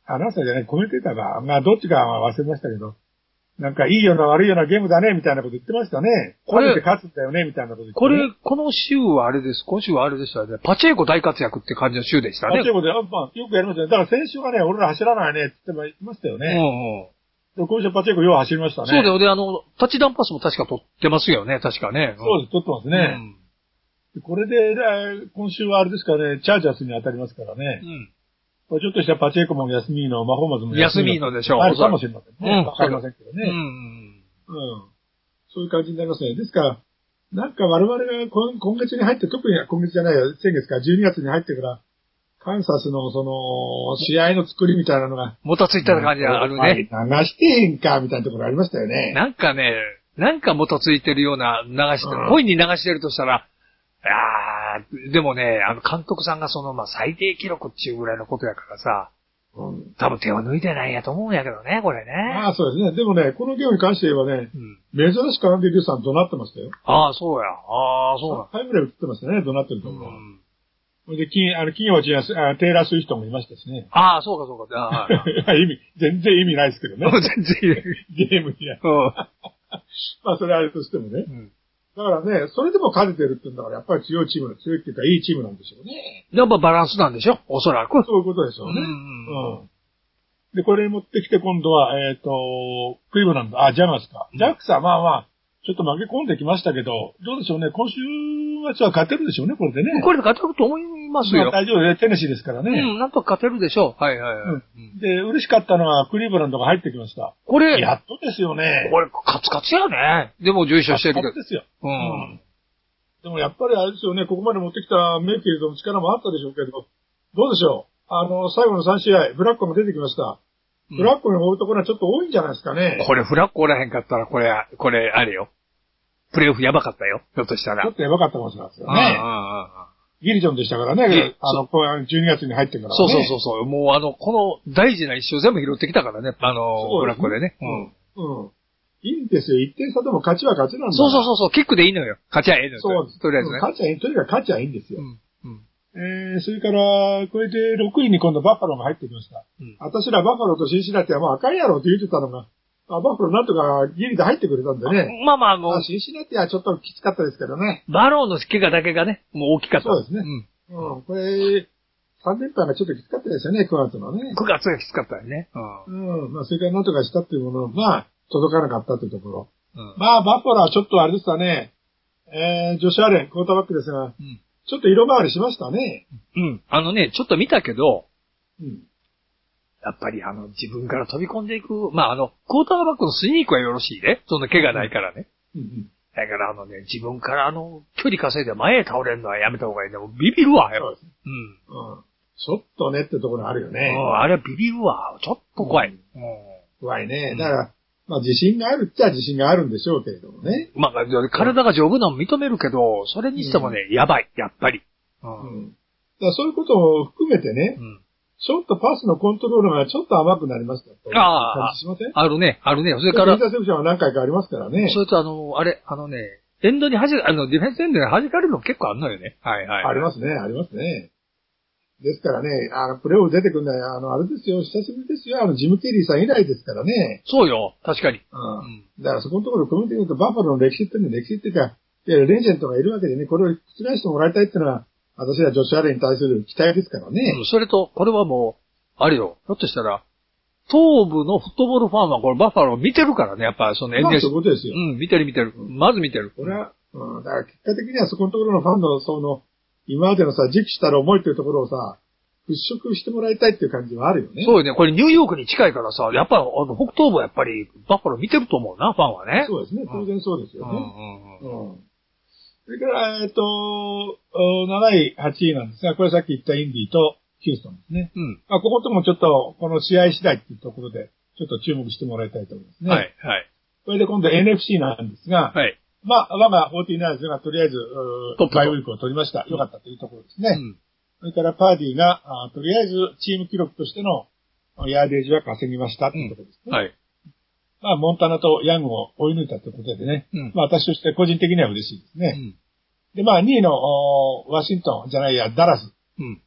アナウンサーじゃない、コメンテーターが、まあ、どっちかは忘れましたけど、なんか、いいような悪いようなゲームだね、みたいなこと言ってましたね。これで勝つんだよね、みたいなこと言って、ね。 これ、この週はあれです。今週はあれでしたね。パチェーコ大活躍って感じの週でしたね。 パチェーコで、まあ、よくやりましたね。だから先週はね、俺ら走らないね、って言ってましたよね。うんうん。で、今週パチェーコよう走りましたね。 そうだよね。あの、タッチダウンパスも確か取ってますよね、確かね。 そうです、取ってますね。うん、これで、今週はあれですかね、チャージャースに当たりますからね。うん。ちょっとしたパチェーコも休みの、マホーマズも休みのでしょう。 あるかもしれませんね。わ、うん、かりませんけどね。 うん。 うん。そういう感じになりますね。ですから、なんか我々が今今月に入って、特に今月じゃないよ、先月か、じゅうにがつに入ってから、カンサスのその、試合の作りみたいなのが、 もたついた感じがあるね。 流してへんか、みたいなところありましたよね。 なんかね、なんかもたついてるような流して、故意に流してるとしたら、あー、でもね、あの監督さんがその、まあ、最低記録っていうぐらいのことやからさ、うん、多分手を抜いてないんやと思うんやけどね、これね。 ああ、そうですね。でもね、このゲームに関して言えばね、うん、珍しくアンディ・リュウさん怒鳴ってましたよ。 ああ、そうや。ああ、そうだ。 タイムラグ映ってましたね、怒鳴ってるところ。うん、で、金、あの、金曜日はテイラー・スウィフトもいましたしね。 ああ、そうかそうか。ああ意味、全然意味ないですけどね。 全然ゲームには。まあ、それはあれとしてもね。うんだからね、それでも勝ててるって言うんだから、やっぱり強いチーム、強いっていうか、いいチームなんでしょうね。 やっぱバランスなんでしょおそらく。 そういうことでしょうね。うん、うん。で、これ持ってきて今度は、えっ、ー、と、クリーブランド、あ、ジャマスか。ジャックスはまあまあ、ちょっと負け込んできましたけど、どうでしょうね。今週末は勝てるでしょうね、これでね。 これで勝てると思いますよ。 まあ、大丈夫で、テネシーですからね。 うん、なんとか勝てるでしょう。はいはいはい。うん、 で、嬉しかったのはクリーブランドが入ってきました。 これ、 やっとですよね。 これ、カツカツやね。でも、重賞してるけど。 カツカツですよ。 うん。 うんでもやっぱりあれですよね、ここまで持ってきたメイフィールドの力もあったでしょうけど、どうでしょうあの、最後のさん試合、ブラッコも出てきました。うん、ブラッコに追うところはちょっと多いんじゃないですかね。 これフラッコおらへんかったら、これ、これ、あれよ。プレイオフやばかったよ。ひょっとしたら。 ちょっとやばかったかもしれないですよね。ギリジョンでしたからね、あの、じゅうにがつに入ってからね。 そうそうそうそう。もうあの、この大事な一生全部拾ってきたからね、あの、ブラッコでね。 うん。うん。いいんですよ。一点差でも勝ちは勝ちなんだ。 そうそうそうそう。キックでいいのよ。勝ちはええのよ。 そうです。 とりあえずね。 勝ちはいい。とにかく勝ちはいいんですよ。うんうん、えー、それから、これでろくいに今度バッファローが入ってきました。うん、私らバッファローとシンシナティはもう赤いやろって言ってたのが、あバッファローなんとかギリで入ってくれたんでね。 まあまあ、あの、 シンシナティはちょっときつかったですけどね。 バローの怪我だけがね、もう大きかった。 そうですね。うん。うん、これ、さん連敗がちょっときつかったですよね、くがつのね。 くがつがきつかったよね。 うん。うん。まあ、それからなんとかしたっていうものが届かなかったというところ。うん、まあ、バッファローはちょっとあれですかね、えー、ジョシュアレン、クォーターバックですが、うん、ちょっと色回りしましたね。 うん。あのね、ちょっと見たけど、うん。やっぱりあの、自分から飛び込んでいく、まああの、クォーターバックのスニークはよろしいね。そんな怪我ないからね。うんうん。だからあのね、自分からあの、距離稼いで前へ倒れるのはやめた方がいいね。もうビビるわ、やっぱ。そうですね。うん。うん。 ちょっとねってところあるよね。 うん、あれはビビるわ。ちょっと怖い。うん。 怖いね。だから、まあ自信があるっちゃ自信があるんでしょうけれどもね。 まあ、体が丈夫なのも認めるけど、それにしてもね、うん、やばい、やっぱり。 うん。うん、だからそういうことを含めてね、うん、ちょっとパスのコントロールがちょっと甘くなりましたと。ああ。感じしません？ あるね、あるね。それから。 インターセプションは何回かありますからね。 それとあの、あれ、あのね、エンドにはじ、あの、ディフェンスエンドに弾かれるの結構あるのよね。はいはい、はい。 ありますね、ありますね。ですからね、あの、プレーオフ出てくるのは、あの、あれですよ、久しぶりですよ、あの、ジム・ケリーさん以来ですからね。 そうよ、確かに。 うん。うん、だからそこのところ、コミュニティに言うと、バッファローの歴史っていうのは、歴史っていうか、レジェンドがいるわけでね、これを覆してもらいたいっていうのは、私はジョシュアレンに対する期待ですからね。 うん、それと、これはもう、あれよ、ひょっとしたら、東部のフットボールファンはこれバッファロー見てるからね、やっぱその エヌエス。 そういうことですよ。 うん、見てる見てる。まず見てる。 これは、うん、だから結果的にはそこのところのファンの、その、今までのさ、直視たる思いというところをさ、払拭してもらいたいっていう感じはあるよね。 そうよね。これニューヨークに近いからさ、やっぱあの北東部はやっぱりバッファロー見てると思うな、ファンはね。 そうですね。当然そうですよね。うんうんうんうん、それから、えっと、なない、はちいなんですが、これさっき言ったインディーとヒューストンですね。うん。まあ、ここともちょっと、この試合次第っていうところで、ちょっと注目してもらいたいと思いますね。 はい、はい。 それで今度 エヌエフシー なんですが、はい。まあ、我がフォーティーナインズがとりあえず、トップバイウィークを取りました。よかったというところですね。うん。それからパーディーが、あとりあえずチーム記録としてのヤーデージは稼ぎましたというところですね。うん、はい。まあ、モンタナとヤングを追い抜いたということでね。うん、まあ、私として個人的には嬉しいですね。うん、で、まあ、にいのワシントンじゃないや、ダラス。うん。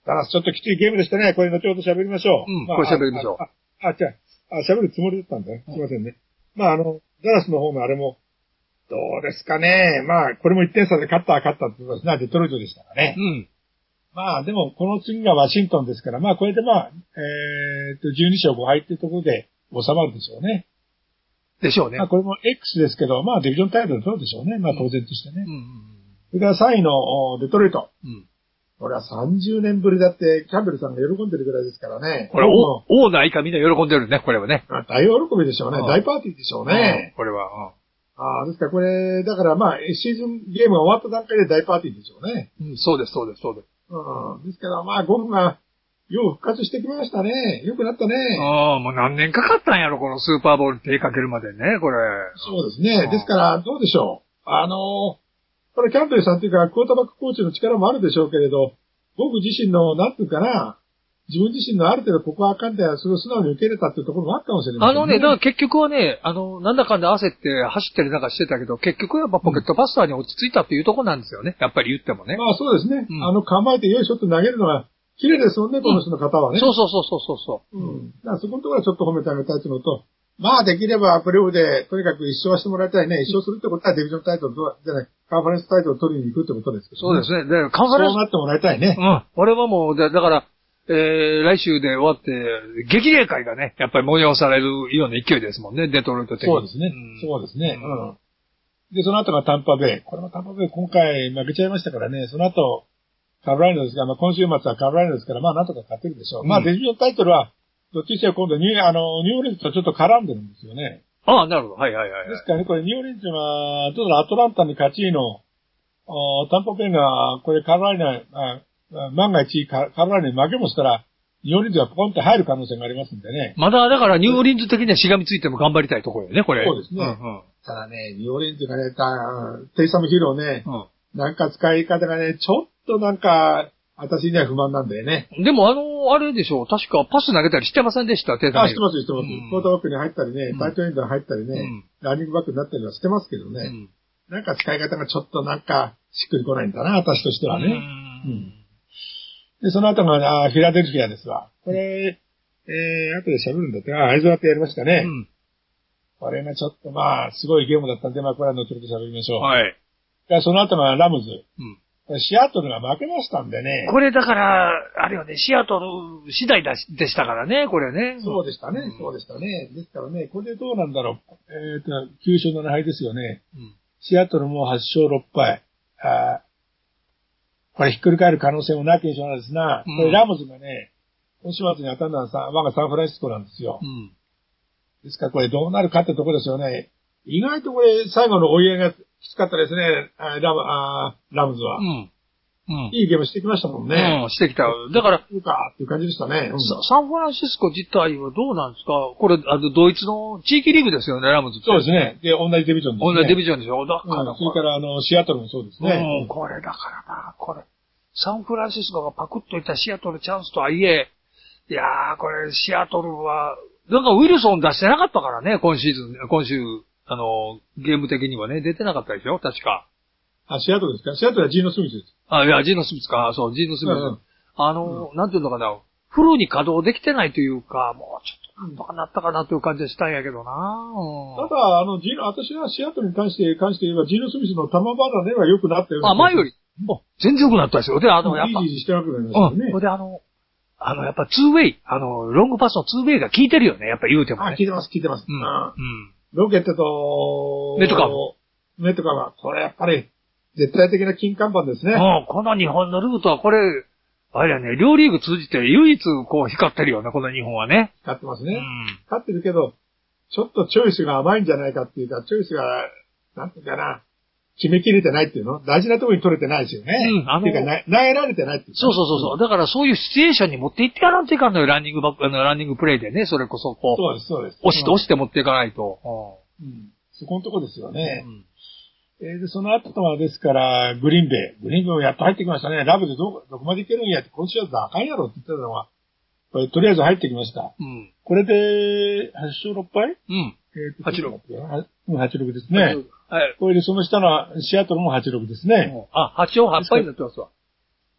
ダラスちょっときついゲームでしたね。これ後ほど喋りましょう。 うん、まあ、これ喋りましょう。 あ、あ、あ、じゃあ、喋るつもりだったんだね。すいませんね。まあ、あの、ダラスの方のあれも、どうですかね。まあ、これもいってん差で勝った、勝ったってことですね。デトロイトでしたからね。 うん。 まあ、でも、この次がワシントンですから、まあ、これでまあ、えー、っと、じゅうに勝ご敗っていうところで収まるでしょうね。 でしょうね。 まあ、これも X ですけど、まあ、ディビジョンタイトル取るでしょうね。まあ、当然としてね。 うん。うん。 それからさんいのデトロイト。 うん。 これはさんじゅうねんぶりだって、キャンベルさんが喜んでるぐらいですからね。 これ、お、オーナー以下みんな喜んでるね、これはね。 大喜びでしょうね。大パーティーでしょうね。 これは。 ああ、ですからこれ、だからまあ、シーズンゲームが終わった段階で大パーティーでしょうね。 うん、そうです、そうです、そうです。 うん。ですからまあ、ゴルフが、よう復活してきましたね。よくなったね。 ああ、もう何年かかったんやろ、このスーパーボール手かけるまでね、これ。 そうですね。ですから、どうでしょう。あの、これキャンベルさんっていうか、クォーターバックコーチの力もあるでしょうけれど、僕自身の、なんていうかな、自分自身のある程度ここはあかんで、それを素直に受け入れたっていうところもあったかもしれない、 ね。あのね、だから結局はね、あの、なんだかんだ焦って走ったりなんかしてたけど、結局やっぱポケットバスターに落ち着いたっていうところなんですよね。やっぱり言ってもね。 まあそうですね。 うん、 あの、構えてよいしょって投げるのが、綺麗ですもんね、この人の方はね。 うん、そうそうそうそうそう。 うん。だからそこのところはちょっと褒めてあげたいというのと、まあできればプレオフで、とにかく一勝はしてもらいたいね。一勝するってことはデビジョンタイトルじゃない、カンファレンスタイトルを取りに行くってことですけど、 ね。そうですね。で、カンファレンス。 そうなってもらいたいね。 うん。俺はもう、だから、えー、来週で終わって、激励会がね、やっぱり催されるような勢いですもんね、デトロイト的に。 そうですね。うん、そうですね。うん。で、その後がタンパベイ。これもタンパベイ今回負けちゃいましたからね、その後、カロライナですが、まあ今週末はカロライナですから、まあなんとか勝てるでしょう。うん、まあデビジョンタイトルは、どっちにしても今度ニュー、あの、ニューオーリンズとちょっと絡んでるんですよね。 ああ、なるほど。はいはいはい、はい。 ですからね、これニューオーリンズは、どうだろう、アトランタに勝ちの、タンパベイが、これカロライナ、あ万が一カロライナに負けもしたら、ニューオーリンズがポコンって入る可能性がありますんでね。 まだだからニューオーリンズ的にはしがみついても頑張りたいところよね、これ。 そうですね。うんうん、ただね、ニューオーリンズがね、テイサムヒーローね、うん、なんか使い方がね、ちょっとなんか、私には不満なんだよね。 でもあの、あれでしょう、確かパス投げたりしてませんでした、テイサムヒーロー。 あ、してます、してます。うん、クォーターバックに入ったりね、うん、タイトエンドに入ったりね、うん、ランニングバックになったりはしてますけどね。うん、なんか使い方がちょっとなんか、しっくりこないんだな、私としてはね。うんうんで、その後が、フィラデルフィアですわ。これ、えー、後で喋るんだって、あ、アイゾナってやりましたね。うん。これがちょっとまあ、すごいゲームだったんで、まあ、これは後ほど喋りましょう。 はい。 でその後がラムズ。うん。シアトルが負けましたんでね。 これだから、あれよね、シアトル次第だしでしたからね、これね。 そうでしたね、うん、そうでしたね。ですからね、これでどうなんだろう。えっ、ー、と、きゅう勝なな敗ですよね。うん。シアトルもはち勝ろっ敗。あこれひっくり返る可能性もなきにしもないですな。うん、これラムズがね、今週末に当たるのはさ、我がサンフランシスコなんですよ。うん、ですからこれどうなるかってところですよね。意外とこれ最後の追い上げがきつかったですね、ラム、あラムズは。うんうん、いいゲームしてきましたもんね。 うん、してきた。だから、 いいかっていう感じでしたね、うん。 サンフランシスコ自体はどうなんですか？これ、あの、ドイツの地域リーグですよね、ラムズって。 そうですね。で、同じディビジョンですね。 同じディビジョンでしょ。だから、 うん、それからあの、シアトルもそうですね。 うん、これだからな、これ。サンフランシスコがパクッといったシアトルチャンスとはいえ、いやー、これ、シアトルは、なんかウィルソン出してなかったからね、今シーズン、今週、あの、ゲーム的にはね、出てなかったでしょ、確か。 あ、シアトルですか？シアトルはジーノ・スミスです。 あ、いや、ジーノ・スミスか。そう、ジーノ・スミス。うんうん、あの、うん、なんていうのかな、フルに稼働できてないというか、もうちょっとなんとかなったかなという感じはしたんやけどな、うん、 ただ、あの、ジーノ、私はシアトルに関して、関して言えば、ジーノ・スミスの球離れは良くなったよね。 あ、前より。あ、全然良くなったですよ。で、あの、やっぱ。 いいしてなくなりましたね。 うん。で、あの、あの、やっぱツーウェイ、あの、ロングパスのツーウェイが効いてるよね、やっぱ言うても、ね。 あ、効いてます、効いてます。 うん。うん。 ロケットと、 メトカメトカは、これやっぱり、絶対的な金看板ですね。 うん、この日本のルートはこれ、あれやね、両リーグ通じて唯一こう光ってるよね、この日本はね。 光ってますね。うん。光ってるけど、ちょっとチョイスが甘いんじゃないかっていうか、チョイスが、なんていうかな、決めきれてないっていうの大事なところに取れてないですよね。うん、あの、っていうか、投げられてないっていう、ね。 そうそうそうそう。だからそういうシチュエーションに持っていってやらんといかんのよ、ランニングバック、あの、ランニングプレイでね、それこそこう。 そうです、そうです。 押して、押して持っていかないと。 うん。そこのとこですよね。うんえー、で、その後はですから、グリーンベイ。グリーンベイもやっと入ってきましたね。ラブでど、どこまでいけるんやって、今週はあかんやろって言ってたのは、これとりあえず入ってきました。うん。これで、はち勝ろっ敗うん。えー、はちろく。うん、はちろくですね。はい。これでその下のシアトルもはちろくですね。 あ、はち勝はち敗になってますわ。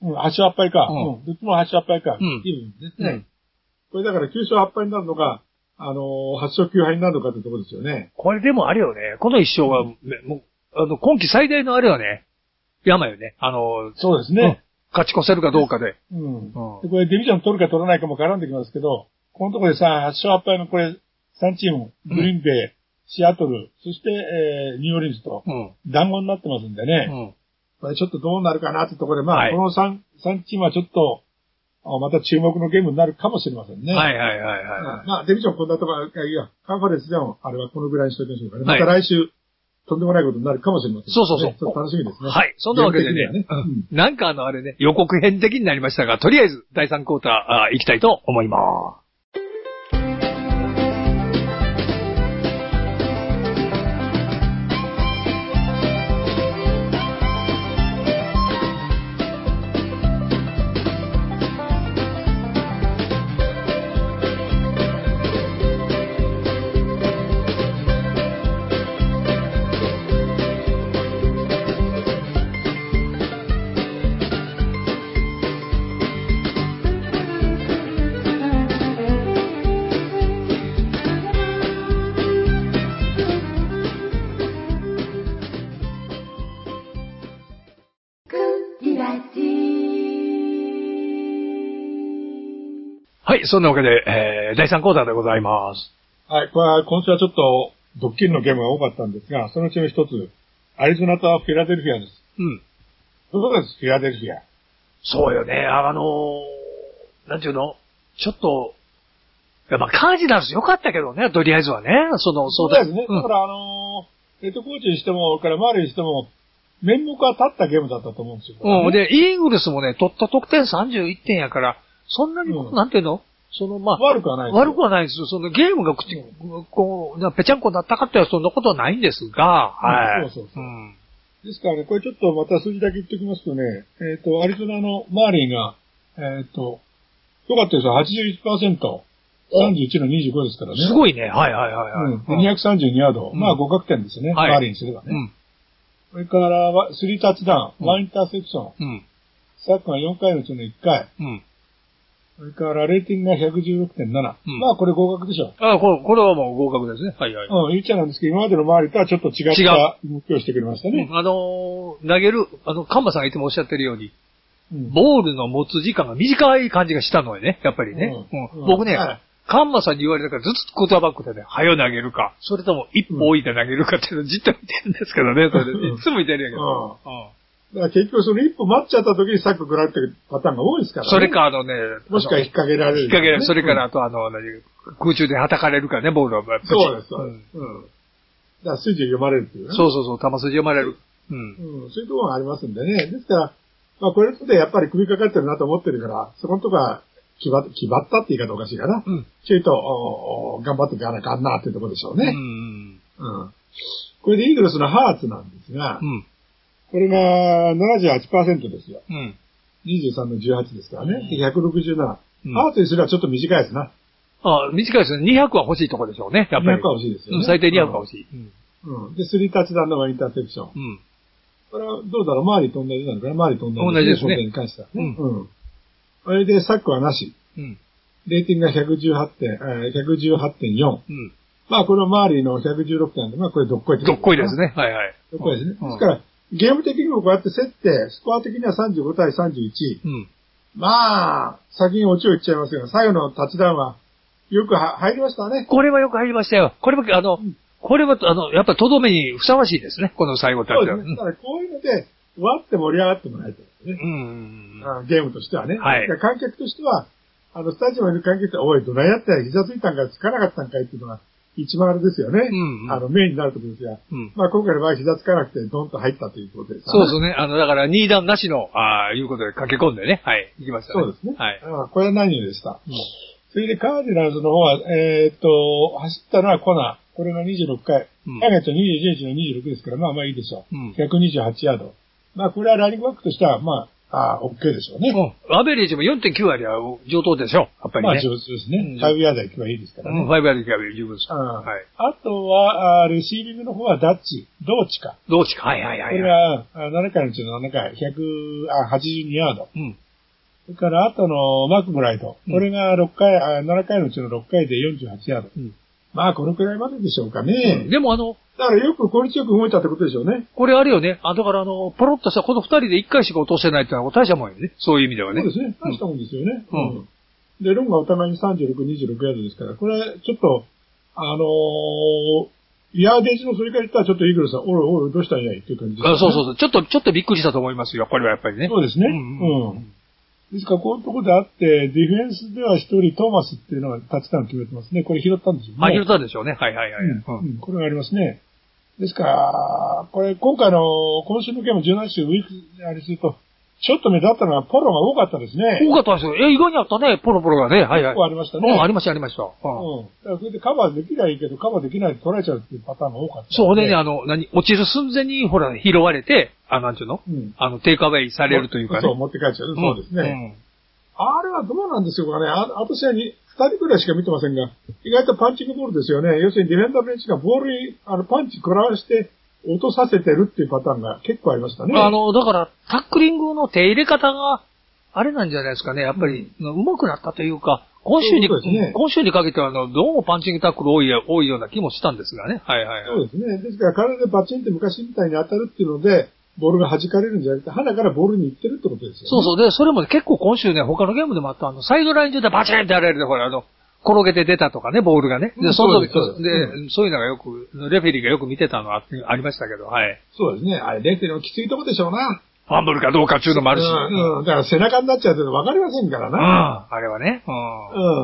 うん、はち勝はち敗か。 うん。 うん、どっちもはち勝はち敗か。 うん。 イーブンですね。うん。これだからきゅう勝はち敗になるのか、あのー、はち勝きゅう敗になるのかってところですよね。 これでもあれよね。この一勝は、うん、もう、あの、今季最大のあれはね、山よね。あのー、 そうですね。うん、 勝ち越せるかどうかで。 うん。うん、でこれディビジョン取るか取らないかも絡んできますけど、このところでさ、はち勝はち敗のこれ、さんチーム、グリーンベイ、うん、シアトル、そして、えー、ニューオーリンズと、団子になってますんでね。うん、これちょっとどうなるかなってところで、まあ、はい、この3、3チームはちょっと、また注目のゲームになるかもしれませんね。 はいはいはいはい。 まあ、ディビジョンこんなところ、いや、カンファレンスでも、あれはこのぐらいにしときましょうかね。はい、また来週、とんでもないことになるかもしれません、ね。 そうそうそう。 ちょっと楽しみですね。 はい。そんなわけでね、ねうん、なんかあのあれね、予告編的になりましたが、とりあえずだいさんクォーターあ行きたいと思います。はい、そんなわけで、えー、だいさんクォーターでございます。 はい、これは今週はちょっとドッキリのゲームが多かったんですが、そのうちの一つ、アリゾナとフィラデルフィアです。 うん。 どうです、フィラデルフィア。 そうよね、あのー、なんていうのちょっと、やっぱカージナルス良かったけどね、とりあえずはね。その、 そうですね。うん、だからあのー、ヘッドコーチにしても、からマーレにしても、面目は立ったゲームだったと思うんですよ、ね。 うん。で、イーグルスもね、取った得点さんじゅういってんやから、そんなに、うん、なんていうのその、まあ、 悪くはないです。 悪くはないです。そのゲームが口、うん、こう、ぺちゃんこになったかってはそんなことはないんですが、はい。 そうそうそう。うん、ですからね、これちょっとまた数字だけ言っておきますとね、えっ、ー、と、アリゾナのマーリーが、えっ、ー、と、よかったですよ、はちじゅういちパーセント。さんじゅういちのにじゅうごですからね。 すごいね。はいはいはい、はいうん。にひゃくさんじゅうにヤード。うん、まあ、互角点ですね。はい、マーリーにすればね。うん、それから、スリータッチダウン、ワンインターセプション。うん、サックがよんかいのうちのいっかい。うん、それから、レーティングが ひゃくじゅうろくてんなな、うん。まあ、これ合格でしょ。 ああ、これ、これはもう合格ですね。はいはい。 うん、言っちゃなんですけど、今までの周りとはちょっと違った動きをしてくれましたね。 うん、あのー、投げる、あの、カンマさんがいつもおっしゃってるように、うん、ボールの持つ時間が短い感じがしたのよね、やっぱりね。うんうん、僕ね、はい、カンマさんに言われたからずっとクォーターバックでね、早投げるか、それとも一歩置いて投げるかっていうのをじっと見てるんですけどね、それで。いつも見てるんやけど。うんうんだから結局その一歩待っちゃった時にサック食らってるパターンが多いですからね。 それかあのね、 もしくは引っ掛けられる、ね。 引っ掛けられる。それからあとあの、何空中で叩かれるかね、ボールを。 そうです、そうです。うん。うん、だから筋を読まれるっていうね。 そうそうそう、球筋読まれる。 うん。うん。そういうところがありますんでね。ですから、まあこれでやっぱり首かかってるなと思ってるから、そこのとこは気張気張ったって言い方おかしいかな。うん。ちょいと、頑張っていかなあかんなっていうところでしょうね。うん。うん。これでイーグルスのハーツなんですが、うん。これが ななじゅうはちパーセント ですよ。うん。にじゅうさんのじゅうはちですからね。うん、ひゃくろくじゅうなな。うん、ハーツにすればちょっと短いですな。 ああ、短いですね。にひゃくは欲しいところでしょうね。やっぱり。 にひゃくは欲しいですよね。 うん、最低にひゃくは欲しい。 うん。うん。で、スリータッチダウンのワンインターセプション。うん。これはどうだろう周りと同じなのかな周りと同じ。 同じですね。 に関しては、ね。うん。うん。それで、サックはなし。うん。レーティングがひゃくじゅうはちてん、えー、ひゃくじゅうはちてんよん。うん。まあ、これは周りのひゃくじゅうろくてんで、まあ、これどっこいどっこいですね。はいはい。 どっこいですね。ですから、ゲーム的にもこうやって競って、スコア的にはさんじゅうごたいさんじゅういち。うん。まあ、先にオチを言っちゃいますが、最後のタッチダウンは、よくは入りましたね。 これはよく入りましたよ。これも、あの、うん、これは、あの、やっぱとどめにふさわしいですね。この最後タッチダウン。 そうですね。だからこういうので、割って盛り上がってもらいたいですね。うん。ゲームとしてはね。はい。観客としては、あの、スタジアムにいる観客って、おい、どないやったら膝ついたんかつかなかったんかいっていうのが、一番あれですよね。うんうん、あの、メインになるところですが。うん、まあ、今回の場合、膝つかなくて、ドンと入ったということです。 そうですね。あの、だから、に段なしの、ああ、いうことで駆け込んでね。はい。行きましたね。 そうですね。はい。あこれは何でした。うん、それで、カージナルズの方は、えー、っと、走ったのはコナー。これがにじゅうろっかい。うん、ターゲットにじゅういちにちのにじゅうろくですから、まあまあいいでしょう。うん、ひゃくにじゅうはちヤード。まあ、これはランニングバックとしては、まあ、 ああ、OK でしょうね。 うん。アベレージも よんてんきゅう ありゃ上等でしょ。やっぱりね。 まあ上手ですね。うん、ごヤード行けばいいですからね。 うん、ごヤード行けば十分です。 はい。あとは、あレシービングの方はダッチ、ドーチか。 ドーチか、はいはいはい。 これがななかいのうちのななかい、ひゃくはちじゅうにヤード。うん。それから、あとのマクブライト。これがろっかい、あななかいのうちのろっかいでよんじゅうはちヤード。うん。まあ、このくらいまででしょうかね。 うん、でもあの、 だからよく効率よく動いたってことでしょうね。 これあれよね。あ、だからあの、ポロッとしたこの二人で一回しか落としてないってのは大したもんよね。そういう意味ではね。 そうですね。大したもんですよね。うん。うん、で、ロンがお互いにさんじゅうろく、にじゅうろくヤードですから、これちょっと、あのー、ヤーデージのそれから言ったらちょっとイーグルさん、おいおい、どうしたんやいっていう感じです、ね。 あ、そうそうそう。ちょっと、ちょっとびっくりしたと思いますよ。これはやっぱりね。 そうですね。うん、うん。うんですから、こういうところであって、ディフェンスでは一人トーマスっていうのがタッチダウン決めてますね。これ拾ったんですよね。 あ、拾ったんでしょうね。はいはいはい。うんうん、これがありますね。ですから、これ、今回の、今週のゲームじゅうなな週ウィークあれすると、ちょっと目立ったのはポロが多かったですね。 多かったですよ。え、意外にあったね、ポロポロがね。はいはい。 結構ありましたね。 うん、ありましたありました。うん。 うん。だからそれでカバーできないけど、カバーできないで取られちゃうっていうパターンが多かった、ね。 そうね、あの、何、落ちる寸前に、ほら、拾われて、あ、なんちゅうの、うん、あの、テイクアウェイされるというかね。 そう、持って帰っちゃう。うん、そうですね。うんあれはどうなんですよかね。あ、私はに、二人くらいしか見てませんが、意外とパンチングボールですよね。要するにディフェンダーベンチがボールに、あの、パンチ食らわして落とさせてるっていうパターンが結構ありましたね。 あの、だから、タックリングの手入れ方が、あれなんじゃないですかね。やっぱり、うん、上手くなったというか、今週に、ね、今週にかけては、あの、どうもパンチングタックル多い、多いような気もしたんですがね。はいはいはい。 そうですね。ですから、体でバチンって昔みたいに当たるっていうので、ボールが弾かれるんじゃなくて、鼻からボールに行ってるってことですよね。 そうそう。で、それも結構今週ね、他のゲームでもあった、あの、サイドライン上でバチンってやられるで、ほら、あの、転げて出たとかね、ボールがね。で、その時、で、うん、そういうのがよく、レフェリーがよく見てたのはありましたけど、はい。 そうですね。あれ、レフェリーのきついとこでしょうな。 ファンブルかどうかっていうのもあるし。 うん、うん。だから背中になっちゃうとわかりませんからな。 うん、あれはね。うん。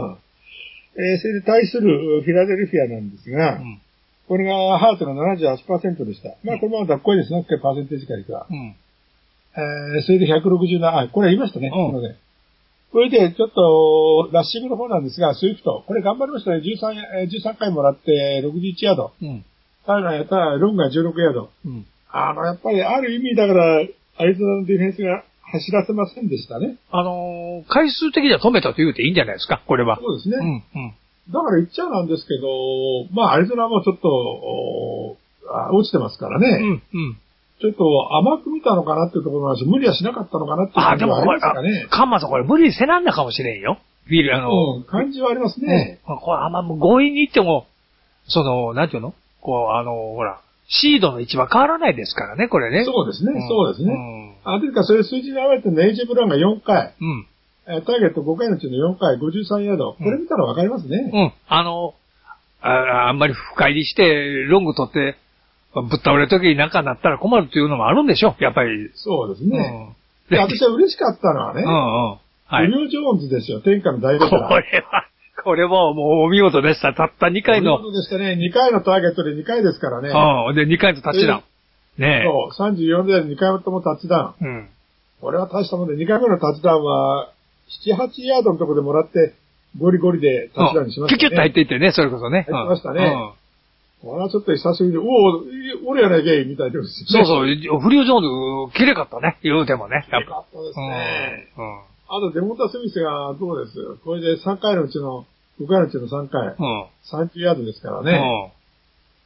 うん。えー、それで対するフィラデルフィアなんですが、うん、これがハートの ななじゅうはちパーセント でした。まあ、これもだっこいですね、パーセンテージからいくら。うん。えー、それでひゃくろくじゅうなな、あ、これ言いましたね。うん、これで、ちょっと、ラッシングの方なんですが、スイフト。これ頑張りましたね。じゅうさん、じゅうさんかいもらって、ろくじゅういちヤード。うん。ただ、やったら、ロンがじゅうろくヤード。うん。あの、やっぱり、ある意味、だから、アリゾナのディフェンスが走らせませんでしたね。 あのー、回数的には止めたと言うていいんじゃないですか、これは。 そうですね。うん、うん。だから言っちゃなんですけど、まあ、アリゾナもちょっと、落ちてますからね。うん、うん。ちょっと甘く見たのかなっていうところもあるし、無理はしなかったのかなっていうところもありますかね。 カンマさんこれ無理せなんだかもしれんよ。ビール、あの、 うん、感じはありますね。 うん、これあんま強引に言っても、その、なんていうのこう、あの、ほら、シードの位置は変わらないですからね、これね。 そうですね、うん、そうですね。うん、あ、というか、そういう数字に合わせてのエイジブラウンがよんかい。うん。ターゲットごかいのうちのよんかい、ごじゅうさんヤード。これ見たらわかりますね。 うん。あの、あ, あんまり深入りして、ロング取って、ぶっ倒れる時に中になったら困るっていうのもあるんでしょ、やっぱり。 そうですね。うん、で私は嬉しかったのはね、うんうん。はい。ウリオ・ジョーンズですよ、天下の大ベテラン。 これは、これももうお見事でした。たったにかいの。 お見事でしたね。にかいのターゲットでにかいですからね。 うん。で、にかいのタッチダウン。ねえ。 そう、さんじゅうよんでにかいともタッチダウン。うん。これは大したもんで、にかいめのタッチダウンは、なな、はちヤードのところでもらって、ゴリゴリでタッチダウンにしましたね。 キュキュッと入っていってね、それこそね。 入ってましたね。うんこれはちょっと久しぶりに、おお、俺やないけい、みたいです、 ね。そうそう、フリオ・ジョーンズ、綺麗かったね、言うてもね。 綺麗かったですね。うん。あと、デモンタ・スミスがどうですこれでさんかいのうちの、ごかいのうちのさんかい。うん。さんじゅうヤードですからね。うん。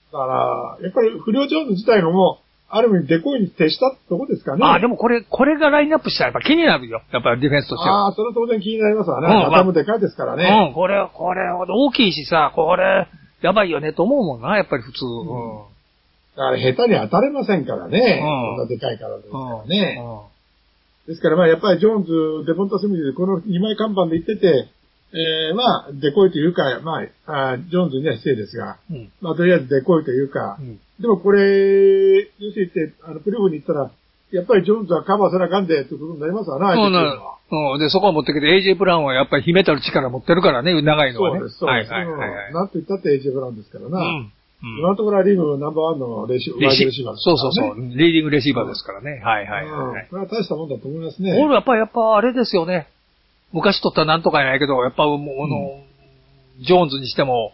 だから、やっぱりフリオ・ジョーンズ自体がもう、ある意味デコイに徹したとこですかね。 あ、でもこれ、これがラインナップしたらやっぱ気になるよ。やっぱりディフェンスとしては。 ああ、それは当然気になりますわね。うん、頭でかいですからね。 うん、これ、これ、大きいしさ、これ、やばいよねと思うもんな、やっぱり普通。うん。 だから下手に当たれませんからね。うん。こんなでかいからですからね。うん。ですからまあやっぱりジョーンズ、デボンタ・スミスでこのにまい看板で言ってて、えー、まあ、デコイというか、まあ、あジョーンズには失礼ですが、うん、まあとりあえずデコイというか、うん、でもこれ、要するに言って、あの、プレーオフに行ったら、やっぱりジョーンズはカバーせなあかんで、ってことになりますわな、 そうなうん。で、そこは持ってきて、エージェー ブラウンはやっぱり秘めたる力持ってるからね、長いのはね。 そうです、そうです。はいはいはい、はい。なんと言ったって エージェー ブラウンですからな。うん。うん、今のところはリーグナンバーワンのレシワイドレシーバーですから、ね。そうそうそう。リーディングレシーバーですからね。はいはいはい、はい。 これは大したもんだと思いますね。 俺やっぱり、やっぱあれですよね。昔取ったらなんとかやないけど、やっぱもう、あの、うん、ジョーンズにしても、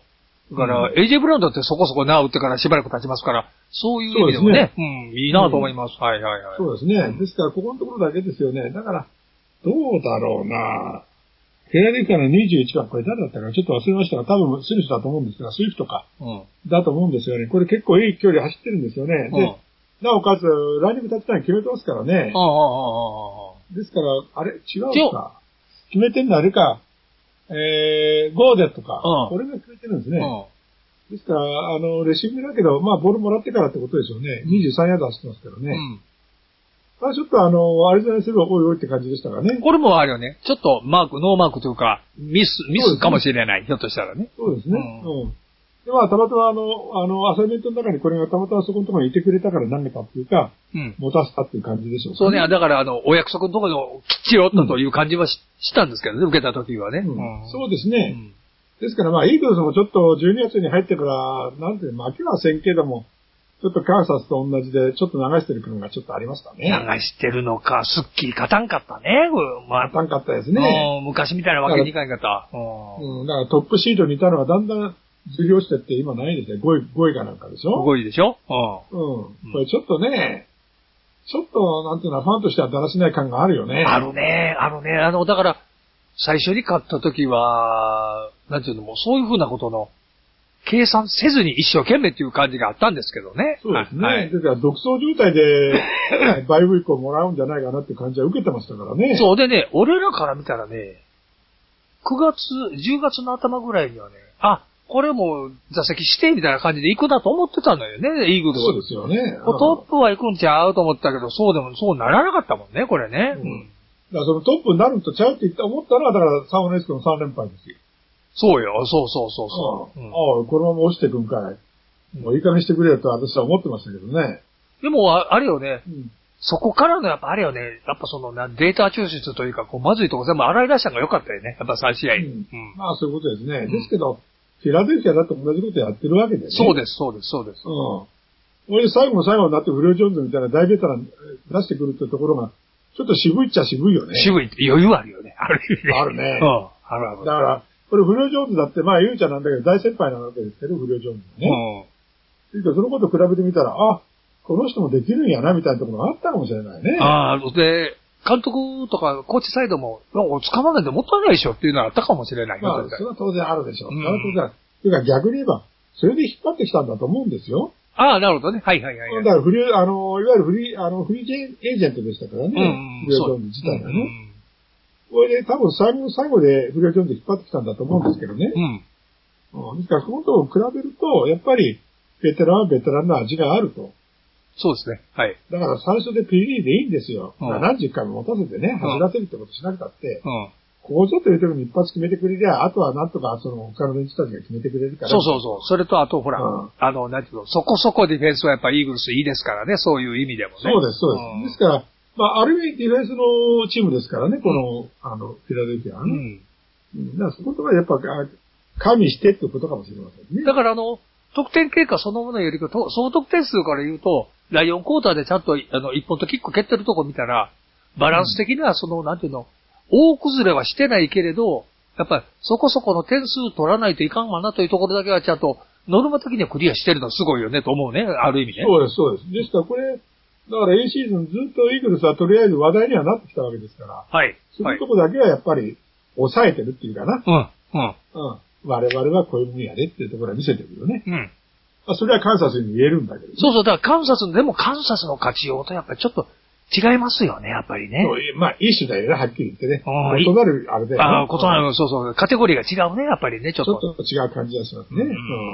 だから、うん、エージェー ブラウンだってそこそこな打ってからしばらく経ちますから、そういう意味でもね、うねうん、いいなと思います、うん。はいはいはい。 そうですね。うん、ですから、ここのところだけですよね。だから、どうだろうなフェアリーカーのにじゅういちばん、これ誰だったかちょっと忘れましたが、多分スミスだと思うんですが、スイフトか。うん。だと思うんですよね。これ結構いい距離走ってるんですよね。で、うん、なおかつ、ランニングタッチタイム決めてますからね。ああ、ああ、ああ。ですから、あれ、違うか。決めてんのあれか。えー、ゴーデットか。うん。これが決めてるんですね。うん。ですから、あの、レシーブだけど、まあ、ボールもらってからってことでしょうね。にじゅうさんヤード走ってますからね。うん。まあ、ちょっとあの、アリゾナするおいおいって感じでしたからね。 これもあるよね。ちょっとマーク、ノーマークというか、ミス、ミスかもしれない。ね、ひょっとしたらね。 そうですね。うん。うん、で、まあ、たまたまあの、あの、アサイメントの中にこれがたまたまそこのところにいてくれたから投げたっていうか、うん。持たせたっていう感じでしょうか、ね。 そうね。だからあの、お約束のところにきっちりおったという感じは し,、うん、したんですけどね、受けた時はね。うん。 うん、そうですね。うん、ですからまあ、イーグルスもちょっとじゅうにがつに入ってから、なんていうの、負けはせんけども、ちょっとカンサスと同じで、ちょっと流してる感がちょっとありましたね。 流してるのか、すっきり勝たんかったね。 まあ、勝たんかったですね。 昔みたいなわけにいかんかった。 うん。だからトップシードにいたのはだんだんずり落ちてって今ないですね。ごい、ごいかなんかでしょ ? ご 位でしょうん。うん。これちょっとね、ちょっと、なんていうのはファンとしてはだらしない感があるよね。 あるね、あるね。あの、だから、最初に勝った時は、なんていうのも、そういうふうなことの、計算せずに一生懸命っていう感じがあったんですけどね。 そうですね。はい、だから独走状態で、バイウィークをもらうんじゃないかなっていう感じは受けてましたからね。 そうでね、俺らから見たらね、くがつ、じゅうがつの頭ぐらいにはね、あ、これも座席してみたいな感じで行くなと思ってたのよね、イーグルス。 そうですよね。 トップは行くんちゃうと思ったけど、そうでも、そうならなかったもんね、これね。うん。 だからそのトップになるとちゃうって言った思ったら、だからサンフレスコのさん連敗ですよ。 そうよ、そうそうそうそう。 ああ、うん、ああこのまま落ちてくんかい。もういい加減してくれよと私は思ってましたけどね。 でも、あれよね、うん、そこからのやっぱあれよね、やっぱそのなデータ抽出というか、こう、まずいとこ全部洗い出したのが良かったよね。やっぱさん試合。うん。うん、 まあそういうことですね。うん、ですけど、フィラデルフィアだって同じことやってるわけでね。 そうです、そうです、そうです。 うん。俺最後の最後になってフレオ・ジョーンズみたいな大ベテラン出してくるってところが、ちょっと渋いっちゃ渋いよね。 渋いって余裕あるよね。ある意味で。 あるね。 うん。あるある。 だから、これ、フリオ・ジョーンズだって、まあ、言うちゃなんだけど、大先輩なわけですけど、フリオ・ジョーンズね。うん。そのことを比べてみたら、あ、この人もできるんやな、みたいなところがあったかもしれないね。 ああ、で、監督とか、コーチサイドも、掴まないでもったいないでしょっていうのはあったかもしれない。 まあ、それは当然あるでしょう。うん。それは当然ある。というか、逆に言えば、それで引っ張ってきたんだと思うんですよ。 ああ、なるほどね。はいはいはい、はい。 だから、フリあの、いわゆるフリー、あの、フリーエージェントでしたからね。うん、うん。フリオ・ジョーンズ自体がね。うんうんこれで多分最後の最後でフリオ・ジョーンズ引っ張ってきたんだと思うんですけどね。うん。うん、ですから、そのとを比べると、やっぱり、ベテランはベテランの味があると。 そうですね。はい。 だから最初で ピーディー でいいんですよ。うん、何十回も持たせてね、走らせるってことしなくたって、うん、ここぞという時に一発決めてくれりゃ、あとはなんとかその他のベンチたちが決めてくれるから。 そうそうそう。それとあとほら、うん、あの、なんていうの、そこそこディフェンスはやっぱイーグルスいいですからね、そういう意味でもね。 そうです、そうです。うん、ですから、まあ、ある意味ディフェンスのチームですからね、この、うん、あの、フィラデルフィアはね。うん。だからそことはやっぱ、加味してってことかもしれませんね。 だからあの、得点経過そのものよりか、総得点数から言うと、だいよんクォーターでちゃんと、あの、一本とキック蹴ってるとこ見たら、バランス的にはその、うん、なんていうの、大崩れはしてないけれど、やっぱりそこそこの点数取らないといかんわなというところだけはちゃんと、ノルマ的にはクリアしてるのすごいよねと思うね、ある意味ね。 そうです、そうです。ですからこれ、だから A シーズンずっとイーグルスはとりあえず話題にはなってきたわけですから。 はい。 そういうとこだけはやっぱり抑えてるっていうかな。 うん。うん。 うん。我々はこういうもんやでっていうところは見せてるよね。うん。まあ、それはカンサスに言えるんだけど、ね。 そうそう、だからカンサス、でもカンサスの勝ちようとやっぱりちょっと違いますよね、やっぱりね。 そう、まあ、一種だよね、はっきり言ってね。異なる、あれだよね。 ああ、異なる、そうそう、カテゴリーが違うね、やっぱりね、ちょっと。 ちょっと違う感じがしますね。うん。うん、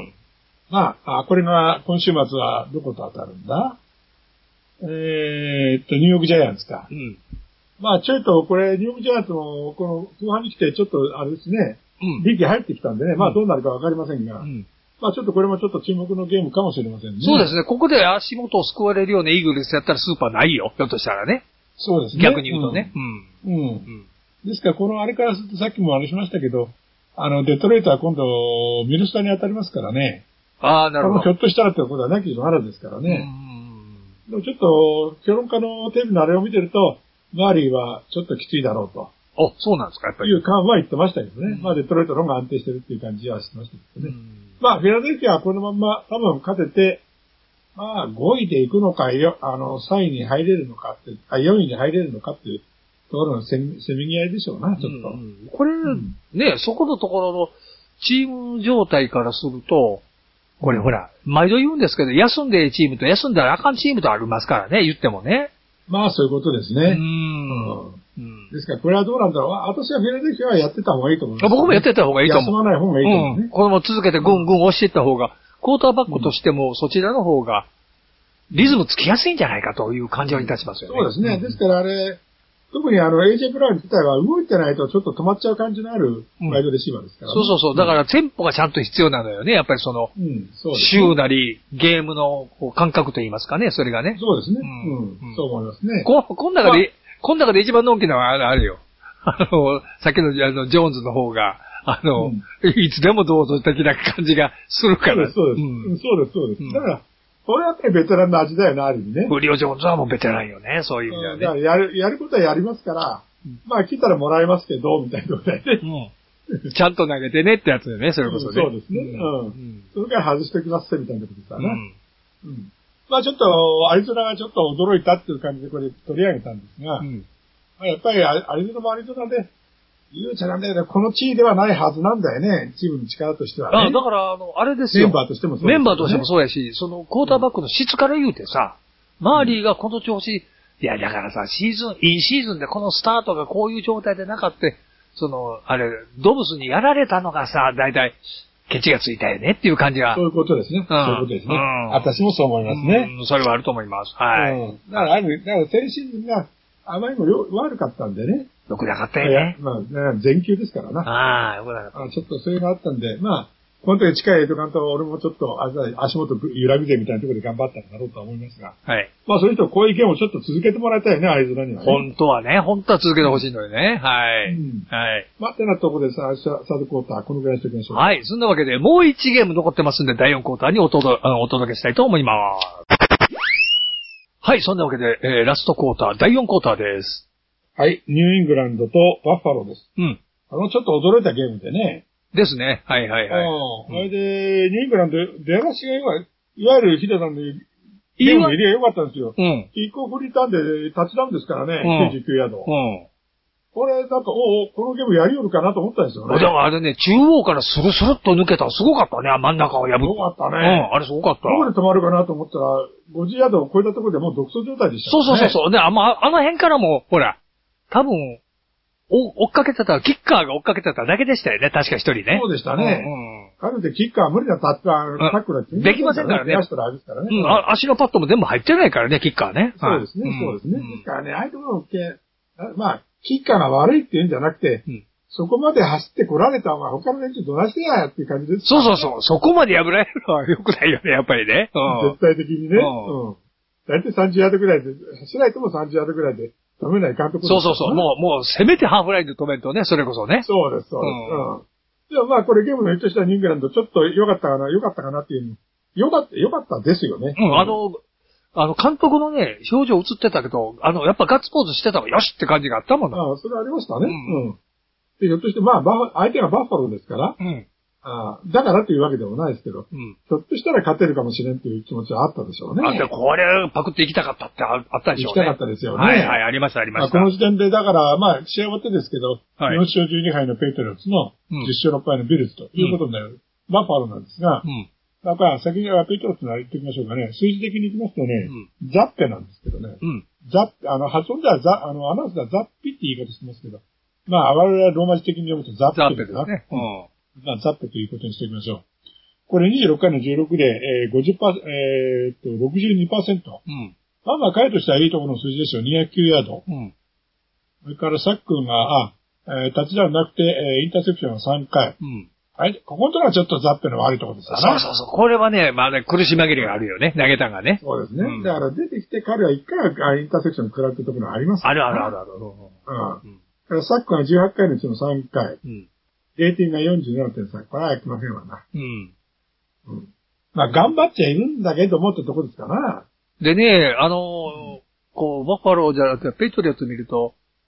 まあ、あ、これが今週末はどこと当たるんだえー、っと、ニューヨークジャイアンツか。うん。まあ、ちょっと、これ、ニューヨークジャイアンツも、この、後半に来て、ちょっと、あれですね、うん。力入ってきたんでね、まあ、どうなるかわかりませんが、うん。まあ、ちょっとこれもちょっと注目のゲームかもしれませんね。 そうですね、ここで足元を救われるようなイーグルスやったらスーパーないよ、ひょっとしたらね。 そうですね。 逆に言うとね。 うん。うん。うん。ですから、このあれからすると、さっきもあれしましたけど、あの、デトロイトは今度、ミルスタに当たりますからね。 ああ、なるほど。 ひょっとしたらってことはなきにしもあらずですからね。うん。でもちょっと、評論家のテレビのあれを見てると、マーリーはちょっときついだろうと。 あ、そうなんですか、やっぱり。 いう感は言ってましたけどね。まあ、デトロイトの方が安定してるっていう感じはしてましたけどね。うんまあ、フィラデルフィアはこのまま多分勝てて、まあ、ごいで行くのか、よ、あの、さんいに入れるのかって、あ、よんいに入れるのかっていうところのせめ、せめぎ合いでしょうな、ちょっと。うんうん、 これ、うん、ね、そこのところのチーム状態からすると、これほら、毎度言うんですけど、休んでるチームと休んだらあかんチームとありますからね、言ってもね。 まあ、そういうことですね。うん。うん、ですから、これはどうなんだろう。私はフィラデルフィアはやってた方がいいと思います、ね。 僕もやってた方がいいと思う。 休まない方がいいと思う、ね。うん。 これも続けてぐんぐん押していった方が、クォーターバックとしてもそちらの方が、リズムつきやすいんじゃないかという感じはいたしますよね。 そうですね。うん、ですからあれ、特にあの、エージェー ブラウン自体は動いてないとちょっと止まっちゃう感じのあるワイドレシーバーですから、ね、 うん、そうそうそう。だからテンポがちゃんと必要なのよね。やっぱりその、うん、そうですね、週なりゲームのこう感覚といいますかね、それがね。 そうですね。うん。うん、そう思いますね。 こ、この中で、まあ、この中で一番のんきなのはあるよ。あの、さっきのあの、ジョーンズの方が、あの、うん、いつでもどうぞ的な感じがするから。 そうです、そうです。うん、そうです、そうです。だから、これはやっぱりベテランの味だよな、ある意味ね。 フリオ・ジョーンズはもうベテランよね、そういう意味ではね。 だからやる、やることはやりますから、うん、まあ来たらもらえますけど、みたいなことでね。 うん。ちゃんと投げてねってやつよね、それこそね。 うん、そうですね。うん。うん、それから外しておきますみたいなことですからね。うん。うん。まあちょっと、アリゾナがちょっと驚いたっていう感じでこれ取り上げたんですが、うん、まあ、やっぱりアリゾナもアリゾナで、言うちゃなんだよね。この地位ではないはずなんだよね。チームの力としてはね。 あだから、あの、あれですよ。 メンバーとしてもそうです、 ね。メンバーとしてもそうやし、その、クォーターバックの質から言うてさ、マーリーがこの調子、いや、だからさ、シーズン、いいシーズンでこのスタートがこういう状態でなかった、その、あれ、ドブスにやられたのがさ、だいたい、ケチがついたよねっていう感じが。 そういうことですね。うん、そういうことですね、うん。私もそう思いますね。 うん、それはあると思います。はい。 うん、だから、ある、だから、先シーズンがあまりにも悪かったんでね。 よくなかったよね。 まあ、全球ですからな。 ああ、よくなかった。 あちょっとそういうのあったんで、まあ、本当に近いエイトカンと俺もちょっと、足元揺らぐぜみたいなところで頑張ったんだろうとは思いますが。 はい。 まあ、そういう人、こういうゲームをちょっと続けてもらいたいね、アリゾナにはね。 本当はね、本当は続けてほしいのよね。はい。うん、はい。 まあ、てなところでさ、サードクォーター、このぐらいにしておきましょう。 はい。そんなわけで、もういちゲーム残ってますんで、だいよんクォーターにお届け、お届けしたいと思います。はい。そんなわけで、えー、ラストクォーター、だいよんクォーターです。 はい。ニューイングランドとバッファローです。うん。あの、ちょっと驚いたゲームでね。 ですね。はいはいはい。 うん。それで、ニューイングランド、出だしがよいわゆるヒデさんのゲームの入りが良かったんですよ。うん。キックオフリターンでタッチダウンですからね。うん、きゅうじゅうきゅうヤード。うん。これ、なんか、おお、このゲームやりよるかなと思ったんですよね。 でもあれね、中央からスルスルっと抜けたらすごかったね。真ん中を破って。すごかったね。 うん、あれすごかった。 どこで止まるかなと思ったら、ごじゅうヤードを超えたところでもう独走状態でした、ね。 そうそうそうそう。ね、あ、まあ、あの辺からも、ほら、多分、お、追っかけてた、キッカーが追っかけてただけでしたよね。確か一人ね。 そうでしたね。うん。彼でキッカーは無理なタッタックルってできませんからね。 足からですからね。 うん、足のパッドも全部入ってないからね、キッカーね。 そうですね、そうですね。ですからね、相手のけ、まあ、キッカーが悪いって言うんじゃなくて、うん、そこまで走ってこられた方が他の連中どないしてやっていう感じです、ね。 そうそうそう。そこまで破られるのは良くないよね、やっぱりね。 うん、絶対的にね。うん。だいたいさんじゅうヤードぐらいで、走られてもさんじゅうヤードぐらいで。止めない監督です、 ね。そうそうそう。もう、もう、せめてハーフラインで止めるとね、それこそね。 そうです、そうです。うん。でもまあ、これゲームの一としたニューイングランド、ちょっと良かったかな、良かったかなっていう。良かった、良かったですよね。 うん、あの、あの、監督のね、表情映ってたけど、あの、やっぱガッツポーズしてたのよしって感じがあったもんな。 ああ、それありましたね。うん。うん、で、ひょっとして、まあ、バ相手がバッファローですから。うん。ああ、だからっていうわけでもないですけど、うん、ひょっとしたら勝てるかもしれんっていう気持ちはあったでしょうね。 あ、で、これ、パクっていきたかったってあったでしょうね。 行きたかったですよね。 はいはい、ありました、ありました。 この時点で、だから、まあ、試合終わってですけど、はい、よん勝じゅうに敗のペイトリオッツのじゅっ勝ろっ敗のビルズということになる、うん、バッファローなんですが、うん、だから先にはペイトリオッツの言っておきましょうかね、数字的に言いますとね、うん、ザッペなんですけどね、うん、ザッペ、あの、発音ではザ、あの、アナウンスではザッピって言い方してますけど、まあ、我々はローマ字的に読むとザッペですね。ザッペですね。うん。まあ、ザッペということにしておきましょう。これにじゅうろっかいのじゅうろくで、えー、ごじゅっパーセント、えー、っと、ろくじゅうにパーセント。うん。まあまあ、彼としてはいいところの数字ですよ。にひゃくきゅうヤード。うん。それからサックが、あ、えー、タッチダウンなくて、えー、インターセプションはさんかい。うん。はい。ここのところはちょっとザッペの悪いところですよね。 そうそうそう。これはね、まあね、苦し紛れがあるよね。投げたがね。 そうですね。うん、だから出てきて彼はいっかいはインターセプション食らってるところがありますから、ね。あるあるあるある。うん。 うん。だからサックがじゅうはちかいのうちのさんかい。うん。レーティングが よんじゅうななてんさん。これは来ませんわな。うん。うん。まあ、頑張っちゃいるんだけどもってとこですかな。 でね、あのー、こう、バッファローじゃなくて、ペイトリオッツ見ると、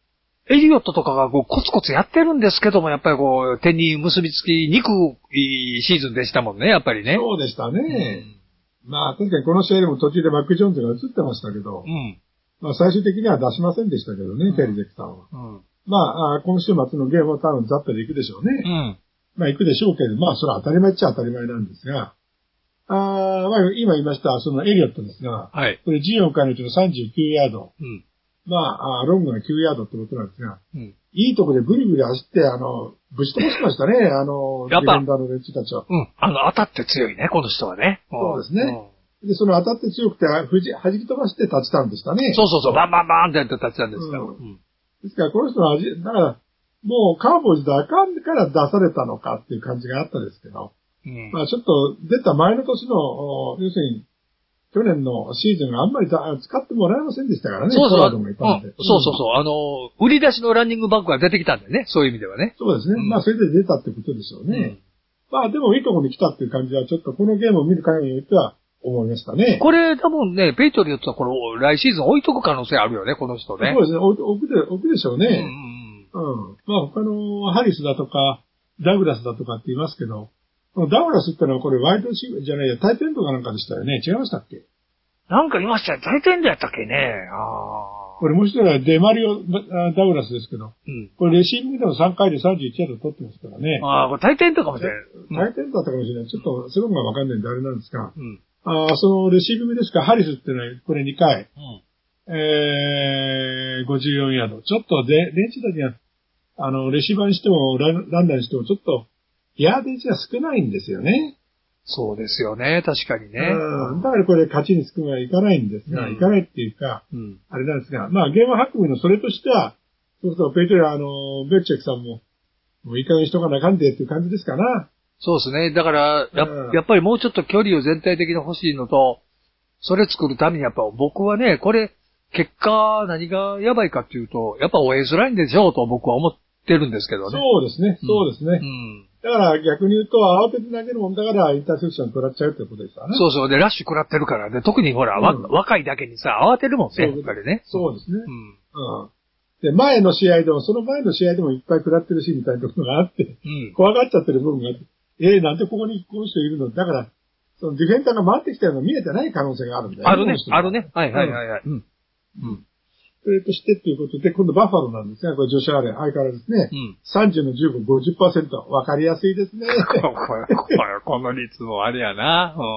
エリオットとかがこうコツコツやってるんですけども、やっぱりこう、点に結びつきにくいシーズンでしたもんね、やっぱりね。 そうでしたね。うん、まあ、確かにこの試合でも途中でマック・ジョーンズが映ってましたけど、うん、まあ最終的には出しませんでしたけどね、うん、テリゼクさんは。うん、まあ、今週末のゲームは多分ザップで行くでしょうね。うん、まあ行くでしょうけど、まあそれは当たり前っちゃ当たり前なんですが、あまあ今言いました、そのエリオットですが、はい、これじゅうよんかいのうちのさんじゅうきゅうヤード。うん、まあ、ロングがきゅうヤードってことなんですが、うん、いいとこでブリブリ走って、あの、ぶち飛ばしましたね、あの、ディフェンダーの連中たちは。 うん。あの、当たって強いね、この人はね。 そうですね。うん、で、その当たって強くて、ふじ、弾き飛ばしてタッチダウンでしたね。 そうそうそう、バンバンバンってやってタッチダウンでした。うん。 ですから、この人の味、だから、もうカーボーイズであかんから出されたのかっていう感じがあったですけど、うん、まあちょっと出た前の年の、要するに、去年のシーズンがあんまり使ってもらえませんでしたからね。 そうそう。うん、そうそうそう。あの、売り出しのランニングバックが出てきたんでね。そういう意味ではね。 そうですね。うん、まあ、それで出たってことでしょうね。うん、まあ、でもいいところに来たっていう感じは、ちょっとこのゲームを見る限りによっては思いましたね。 これ多分ね、ペイトリオットはこの来シーズン置いとく可能性あるよね、この人ね。 そうですね。置くで、置くでしょうね。うん、うん。うん。まあ、他のハリスだとか、ダグラスだとかって言いますけど、ダグラスってのはこれワイドシーじゃないや、タイプエンドかなんかでしたよね。違いましたっけ？ なんかいましたよ。大体でやったっけね。あこれもう一人はデマリオ・ダグラスですけど、うん、これレシービングでもさんかいでさんじゅういちヤード取ってますからね。 ああ、これ大抵とかもしれない。大抵だったかもしれない。ちょっと、それがわかんないんであれなんですが、うん、あそのレシービングですか、ハリスっていうのはこれにかい、うん、えー、ごじゅうよんヤード。ちょっとで、レンジだけは、あの、レシーバーにしてもラン、ランナーにしてもちょっと、ヤーデージが少ないんですよね。 そうですよね。確かにね。 うん。だからこれ勝ちにつくのはいかないんですが、うん、いかないっていうか、うん、あれなんですが、まあゲーム運びのそれとしては、そうするとペイトリはあの、ベッチェクさんも、もういい加減しとかなあかんでっていう感じですかな。 そうですね。だからや、うん、やっぱりもうちょっと距離を全体的に欲しいのと、それ作るためにやっぱ僕はね、これ、結果何がやばいかっていうと、やっぱ応援づらいんでしょうと僕は思ってるんですけどね。 そうですね。そうですね。うんだから逆に言うと、慌てて投げるもんだからインターセプション食らっちゃうってことですよね。 そうそう。で、ラッシュ食らってるからね。特にほら、うん、若いだけにさ、慌てるもんね。やっぱりね。 そうですね。うん。うん。で、前の試合でも、その前の試合でもいっぱい食らってるし、みたいなところがあって、うん、怖がっちゃってる部分があって、えー、なんでここにこの人いるのだから、そのディフェンダーが回ってきたのが見えてない可能性があるんだよね。 あるね。あるね。はいはいはいはい。うん。 うん。それとしてっていうことで、今度バファローなんですが、これジョシュアレン、相変わらずですね。うん。さんじゅうのじゅうご、ごじゅっパーセント。わかりやすいですね。これ、 これ、この率もあれやな。 うん。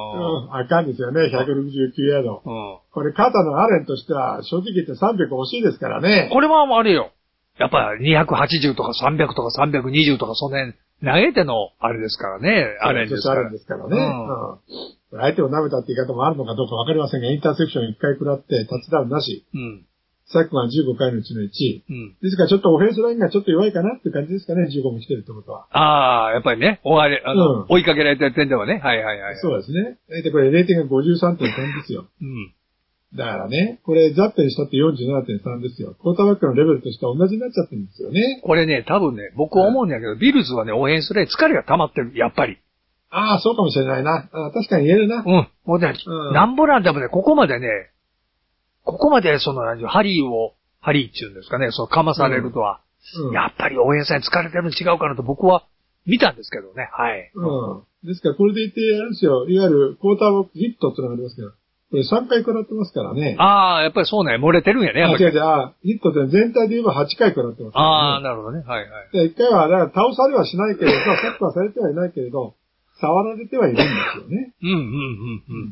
あかんですよね。ひゃくろくじゅうきゅうヤード。うん。これ、肩のアレンとしては、正直言ってさんびゃく欲しいですからね。 これはあれよ。やっぱにひゃくはちじゅうとかさんびゃくとかさんびゃくにじゅうとかその辺投げてのあれですからね。アレンですから。 アレンですからね。うん。うん相手を舐めたって言い方もあるのかどうかわかりませんが、インターセプションいっかい食らってタッチダウンなし。うん。さっきはじゅうごかいのうちのいちい。うん。ですからちょっとオフェンスラインがちょっと弱いかなっていう感じですかね、じゅうごも来てるってことは。 ああ、やっぱりね、追われ、あの、うん、追いかけられてる点ではね。はいはいはい。 そうですね。で、これれいてんが ごじゅうさんてんさん ですよ。うん。だからね、これザッペにしたって よんじゅうななてんさん ですよ。クォーターバックのレベルとしては同じになっちゃってるんですよね。 これね、多分ね、僕は思うんだけど、はい、ビルズはね、オフェンスライン疲れが溜まってる、やっぱり。 ああ、そうかもしれないな。あ確かに言えるな。 うん。もうね、うん、なんぼなんでもね、ここまでね、ここまでその、ハリーを、ハリーっていうんですかね、そう、かまされるとは、うんうん、やっぱり応援さん疲れてるの違うかなと僕は見たんですけどね、はい。 うん。ですから、これで言って、あれですよ、いわゆるクォーターバックヒットってのがありますけど、これさんかい食らってますからね。 ああ、やっぱりそうね、漏れてるんやね、やっぱり。 あ、違う違う、あヒットって全体で言えばはちかい食らってますから、ね。 ああ、なるほどね、はいはい。 で、いっかいは、だから倒されはしないけれど、サッカーされてはいないけれど、触られてはいるんですよね。 うんうんうんうん。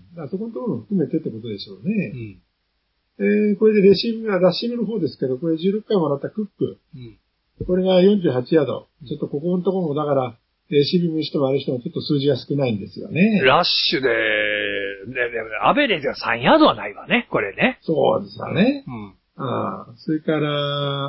だからそこのところも含めてってことでしょうね。うん、えー、これでレシーブが、ラッシングの方ですけど、これじゅうろっかいもらったクック。うん、これがよんじゅうはちヤード。ちょっとここのところもだから、レシーブにしてもあれしてもちょっと数字が少ないんですよね。 ラッシュで、ね、アベレージがさんヤードはないわね、これね。 そうですよね。うん。ああ、それから、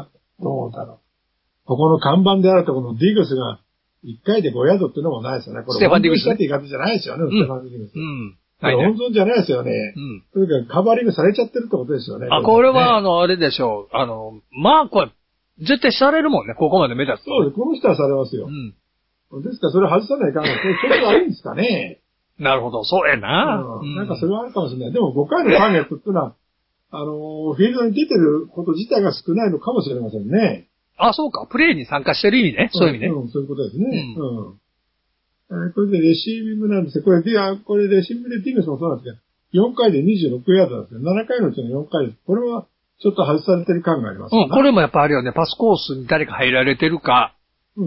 どうだろう。ここの看板であるところのディグスが、いっかいでごヤードっていうのもないですよね。これ、 ステファンディグス、 ね。って言い方じゃないですよね、うん、ステファンディグス。うん。これ、温存じゃないですよね。うん。とにかくカバーリングされちゃってるってことですよね。 あ、これは、あの、あれでしょう。あの、まあ、これ、絶対されるもんね、ここまで目立つ。 そうです、この人はされますよ。うん。ですから、それ外さないかんない。これ、ちょっと悪いんですかね。 なるほど、そうやな。 うん。なんかそれはあるかもしれない。でも、ごかいのターゲットっていうのは、あの、フィールドに出てること自体が少ないのかもしれませんね。 あ、そうか。プレイに参加してる意味ね。そういう意味ね。 うん、そういうことですね。うん。うん、これでレシービングなんですよ。これで、これレシービングでディグスもそうなんですけど、よんかいでにじゅうろくヤードなんですよ。ななかいのうちのよんかいです。これは、ちょっと外されてる感があります、ね。 うん、これもやっぱあれよね、パスコースに誰か入られてるか、うん、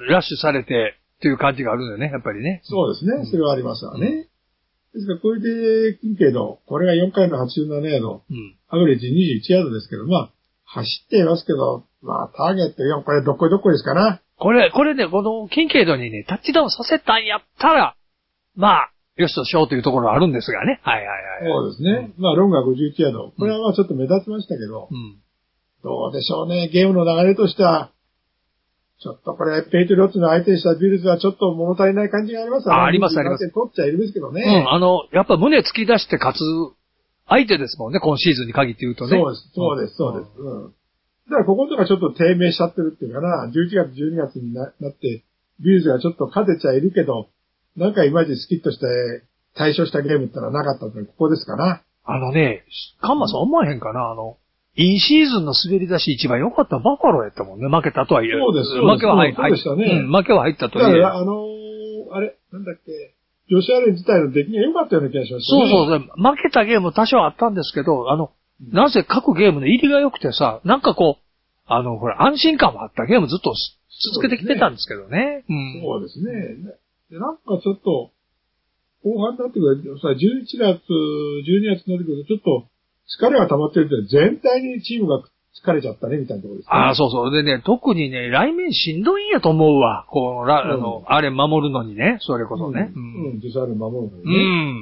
ラッシュされてっていう感じがあるんだよね、やっぱりね。 そうですね。うん、それはありますわね。うん、ですから、これで、近景度、これがよんかいのはちじゅうななヤード、うん、アベレージにじゅういちヤードですけど、まあ、走っていますけど、まあ、ターゲットよん、これどこどこですかな。 これ、これね、この近景度にね、タッチダウンさせたんやったら、まあ、よしとしようというところはあるんですがね。はいはいはい。 そうですね。うん、まあ、ロングがごじゅういちヤード。これはまあちょっと目立ちましたけど、うん、どうでしょうね。ゲームの流れとしては、ちょっとこれ、ペイトリオッツの相手にしたビルズはちょっと物足りない感じがありますよね。 あ、ありますあります。 取っちゃいるんですけどね。 うん、あの、やっぱ胸突き出して勝つ相手ですもんね、今シーズンに限って言うとね。 そうです、そうです、そうです。うん。だからこことかちょっと低迷しちゃってるっていうかな、じゅういちがつ、じゅうにがつに な, なって、ビルズがちょっと勝てちゃいるけど、なんかいまいちスキッとして対処したゲームってのはなかったってここですかな。 あのね、カンマさん思わへんかな、あの、インシーズンの滑り出し一番良かったバファローやったもんね。負けたとはいえ。 そうです。 負けは入った。 そうでしたね。 うん、負けは入ったとはいえ。 だから、あのー、あれ、なんだっけ、ジョシュアレン自体の出来が良かったような気がしましたね。 そうそうそう。負けたゲーム多少あったんですけど、あの、うん、なぜ各ゲームの入りが良くてさ、なんかこう、あの、ほら、安心感もあったゲームずっと続けてきてたんですけどね。 そうですね。うん、でなんかちょっと、後半だっていうか、さ、じゅういちがつ、じゅうにがつになってくると、ちょっと疲れが溜まってるって、全体にチームが疲れちゃったね、みたいなところですね。 ああ、そうそう。でね、特にね、来面しんどいんやと思うわ。こう、ら、うん、あの、あれ守るのにね、それこそね。 うん、うん、実際あれ守るのにね。 うん。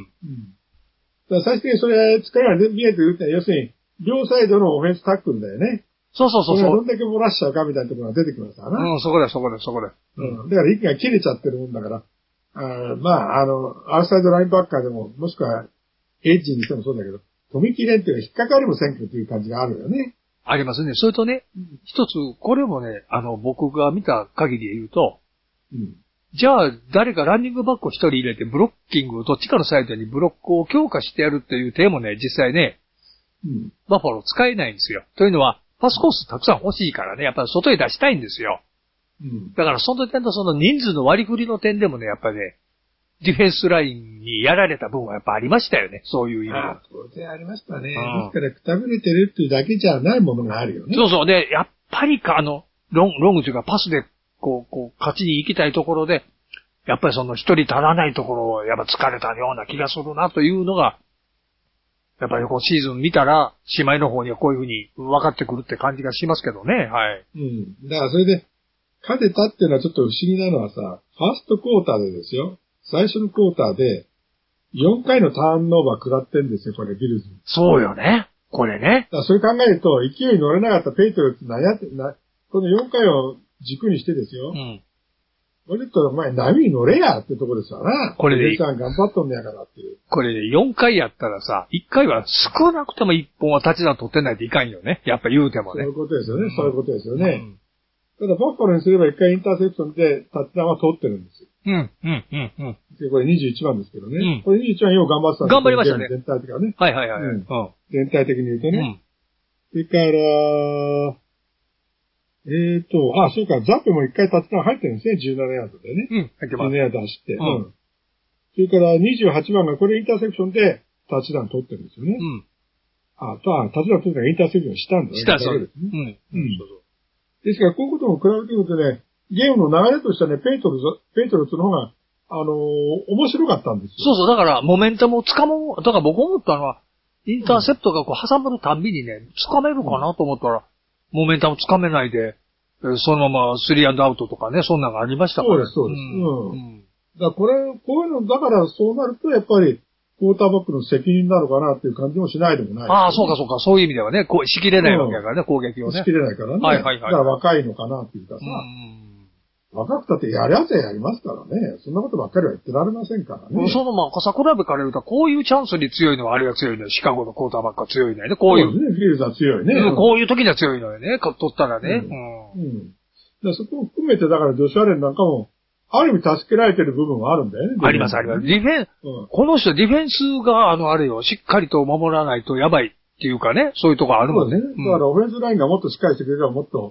うん。だから最終的にそれ、疲れが見えてるって、要するに、両サイドのオフェンスタックルだよね。 そうそうそうそう。 どんだけ漏らしちゃうかみたいなところが出てきますからな。 うん、そこで、そこで、そこで。 うん。だから息が切れちゃってるもんだから、あまあ、あの、アウトサイドラインバッカーでも、もしくは、エッジにしてもそうだけど、飛び切れっていうのは引っかかりもせんけっていう感じがあるよね。 ありますね。それとね、うん、一つ、これもね、あの、僕が見た限りで言うと、うん、じゃあ、誰かランニングバックを一人入れて、ブロッキングをどっちかのサイドにブロックを強化してやるっていう手もね、実際ね、うん、バファロー使えないんですよ。というのは、パスコースたくさん欲しいからね、やっぱり外へ出したいんですよ。うん、だからその点とその人数の割り振りの点でもね、やっぱりね、ディフェンスラインにやられた分はやっぱありましたよね。そういう意味で。 ああ、当然ありましたね。ですから、くたびれてるっていうだけじゃないものがあるよね。 そうそう。で、やっぱりか、あの、ロン、ロングというかパスで、こう、こう、勝ちに行きたいところで、やっぱりその一人足らないところを、やっぱ疲れたような気がするなというのが、やっぱりこうシーズン見たら、姉妹の方にはこういうふうに分かってくるって感じがしますけどね。はい。 うん。だからそれで、勝てたっていうのはちょっと不思議なのはさ、ファーストクォーターでですよ。最初のクォーターで、よんかいのターンオーバー食らってんですよ、これ、ビルズ。 そうよね。これね。 だからそれ考えると、勢いに乗れなかったペイトリオッツ悩って、な、このよんかいを軸にしてですよ。うん。これと、お前、波に乗れやってとこですわな。 これで。 さん頑張っとんねやからっていう。 これでよんかいやったらさ、いっかいは少なくてもいっぽんはタッチダウン取ってないといかんよね。やっぱ言うてもね。 そういうことですよね。うん、そういうことですよね。うん、ただ、バッファローにすればいっかいインターセプションでタッチダウンは取ってるんですよ。 うん、うん、うん、うん。 で、これにじゅういちばんですけどね。うん、これにじゅういちばんよう頑張ってたんです頑張りましたね。 全体的にはね。 はいはいはい。うん、 全体的に言うとね。うん、それから、えーと、あ、そうか、ザップもいっかいタッチダウン入ってるんですね。じゅうななヤードでね。 うん、入ってます。 じゅうななヤード走って。うん。それからにじゅうはちばんがこれインターセプションでタッチダウン取ってるんですよね。うん。あ、とは、タッチダウン取ったらインターセプションしたんだね。 したそうですね。 うん。うん。そうそう。ですから、こういうことも比べてみるとね、ゲームの流れとしてはね、ペイトルズ、ペイトルズの方が、あのー、面白かったんですよ。 そうそう、だから、モメンタムをつかむ、だから僕思ったのは、インターセプトがこう挟まるたんびにね、つかめるかなと思ったら、モメンタムつかめないで、そのままスリーアンドアウトとかね、そんなのがありましたからね。 そうです、そうです。うん。うん、だからこれ、こういうの、だからそうなると、やっぱり、クォーターバックの責任なのかなっていう感じもしないでもない、ね。 ああ、そうかそうか、そういう意味ではね、こう、しきれないわけだからね、うん、攻撃をね。 しきれないからね。はいはいはい。だから若いのかなっていうかさ。うん若くたってやりゃせやりますからね。そんなことばっかりは言ってられませんからね。 そのまあ、笠比べから言うと、こういうチャンスに強いのはあれが強いのよ。シカゴのクォーターバックは強いのよね。こういう。 そうですね。フィールズは強いね。 うん、こういう時には強いのよね。取ったらね。 うん。うん。だそこを含めて、だからジョシュアレンなんかも、ある意味助けられてる部分はあるんだよね。 ありますあります。ディフェン、うん、この人ディフェンスが、あの、あれよ、しっかりと守らないとやばいっていうかね、そういうとこあるもんね。 そうですね。だからオフェンスラインがもっとしっかりしてくれればもっと、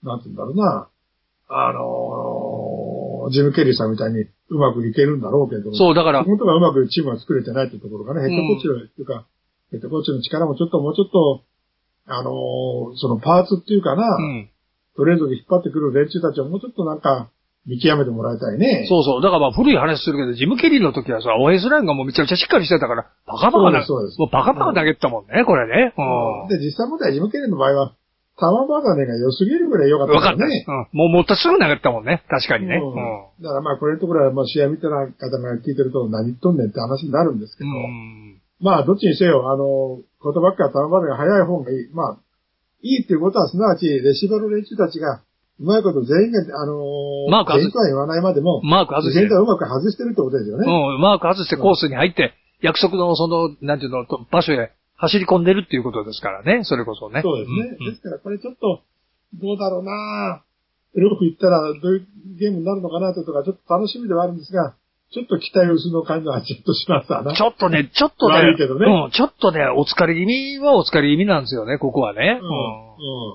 なんて言うんだろうな、あのー、ジム・ケリーさんみたいにうまくいけるんだろうけど。 そう、だから。 そことがうまくチームが作れてないっていうところがね、ヘッドコーチの、っていうか、ヘッドコーチの力もちょっともうちょっと、あのー、そのパーツっていうかな、うん、トレードで引っ張ってくる連中たちをもうちょっとなんか、見極めてもらいたいね。 そうそう。だからまあ古い話するけど、ジム・ケリーの時はさ、オフェンスラインがもうめちゃめちゃしっかりしてたから、バカバカな、そうです。もうバカバカ投げてたもんね、うん、これね。 うん、で、実際問題ジム・ケリーの場合は、球離れが良すぎるぐらい良かったからね。 分かった。うん。もう持ったすぐ投げてたもんね。確かにね。うん。 だからまあこれのところは、まあ試合見てな方が聞いてると何言っとんねんって話になるんですけど。うん。まあどっちにせよ、あの、言葉から球離れが早い方がいい。まあ、いいっていうことはすなわち、レシーバーの連中たちが、うまいこと全員が、あのー、マーク外して。全員とは言わないまでも、 マーク外して。 全員とはうまく外してるってことですよね。 うん、マーク外してコースに入って、約束のその、なんていうの、場所へ走り込んでるっていうことですからね、それこそね。 そうですね。うん、ですからこれちょっと、どうだろうなぁ。うまくいったらどういうゲームになるのかなとか、ちょっと楽しみではあるんですが、ちょっと期待薄の感じはちょっとしましたな。 ちょっとね、ちょっとね。 悪いけどね。 うん、ちょっとね、お疲れ気味はお疲れ気味なんですよね、ここはね。 うん。うん。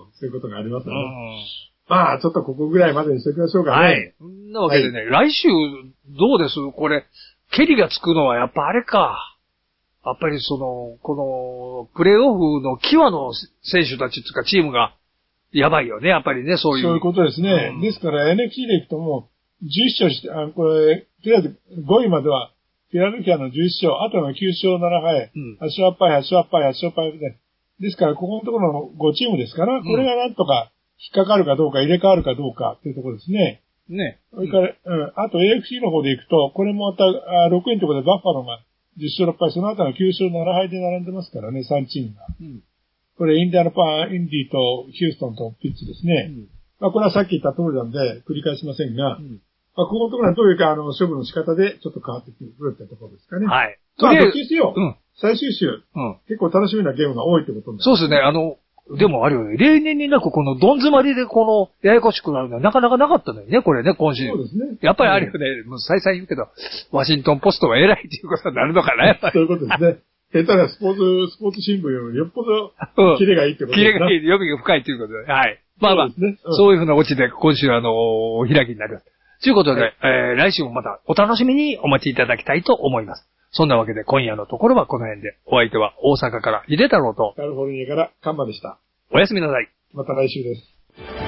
そういうことがありますよね。うん。まあ、ちょっとここぐらいまでにしておきましょうかね。 はい。そんなわけでね、はい、来週、どうですこれ、ケリがつくのはやっぱあれか。やっぱりその、この、プレイオフの際の選手たちっていうかチームが、やばいよね、やっぱりね、そういう。 そういうことですね。うん、ですから エヌエフシー でいくともう、じゅういっ勝して、あこれ、とりあえずごいまでは、フィラデルフィアのじゅういっ勝、あとのきゅう勝なな敗、うん、はち勝敗、はち勝敗、はち勝敗で、ですから、ここのところのごチームですから、これがなんとか引っかかるかどうか、入れ替わるかどうかっていうところですね。 ね。 それから、うん、あと エーエフシー の方でいくと、これもまた、あろくいのところでバッファローがじゅっ勝ろっ敗、その後のきゅう勝なな敗で並んでますからね、さんチームが。うん、これ、インディアナパー、インディとヒューストンとピッチですね。うん、まあ、これはさっき言った通りなんで、繰り返しませんが、うん、まあ、ここのところはどういうか、あの、勝負の仕方でちょっと変わってくるってところですかね。 はい。 まあ、どっちにせよ、うん、最終週、うん、結構楽しみなゲームが多いってことになる、 ね。そうですね、あの、でもあるよね。例年になくこのどん詰まりでこの、ややこしくなるのはなかなかなかったのよね、これね、今週。 そうですね。 やっぱりあるよね。うん、もう再三言うけど、ワシントンポストは偉いっていうことになるのかな、やっぱり。 そういうことですね。下手なスポーツ、スポーツ新聞よりよっぽど、キレがいいってことですね。 キレがいい、読みが深いということで。はい。まあまあ、そうですね。うん、そういうふうなオチで今週あの、お開きになります。ということで、はい、えー、来週もまたお楽しみにお待ちいただきたいと思います。そんなわけで今夜のところはこの辺で、お相手は大阪から秀太郎と、 カリフォルニアからカンマでした。 おやすみなさい。 また来週です。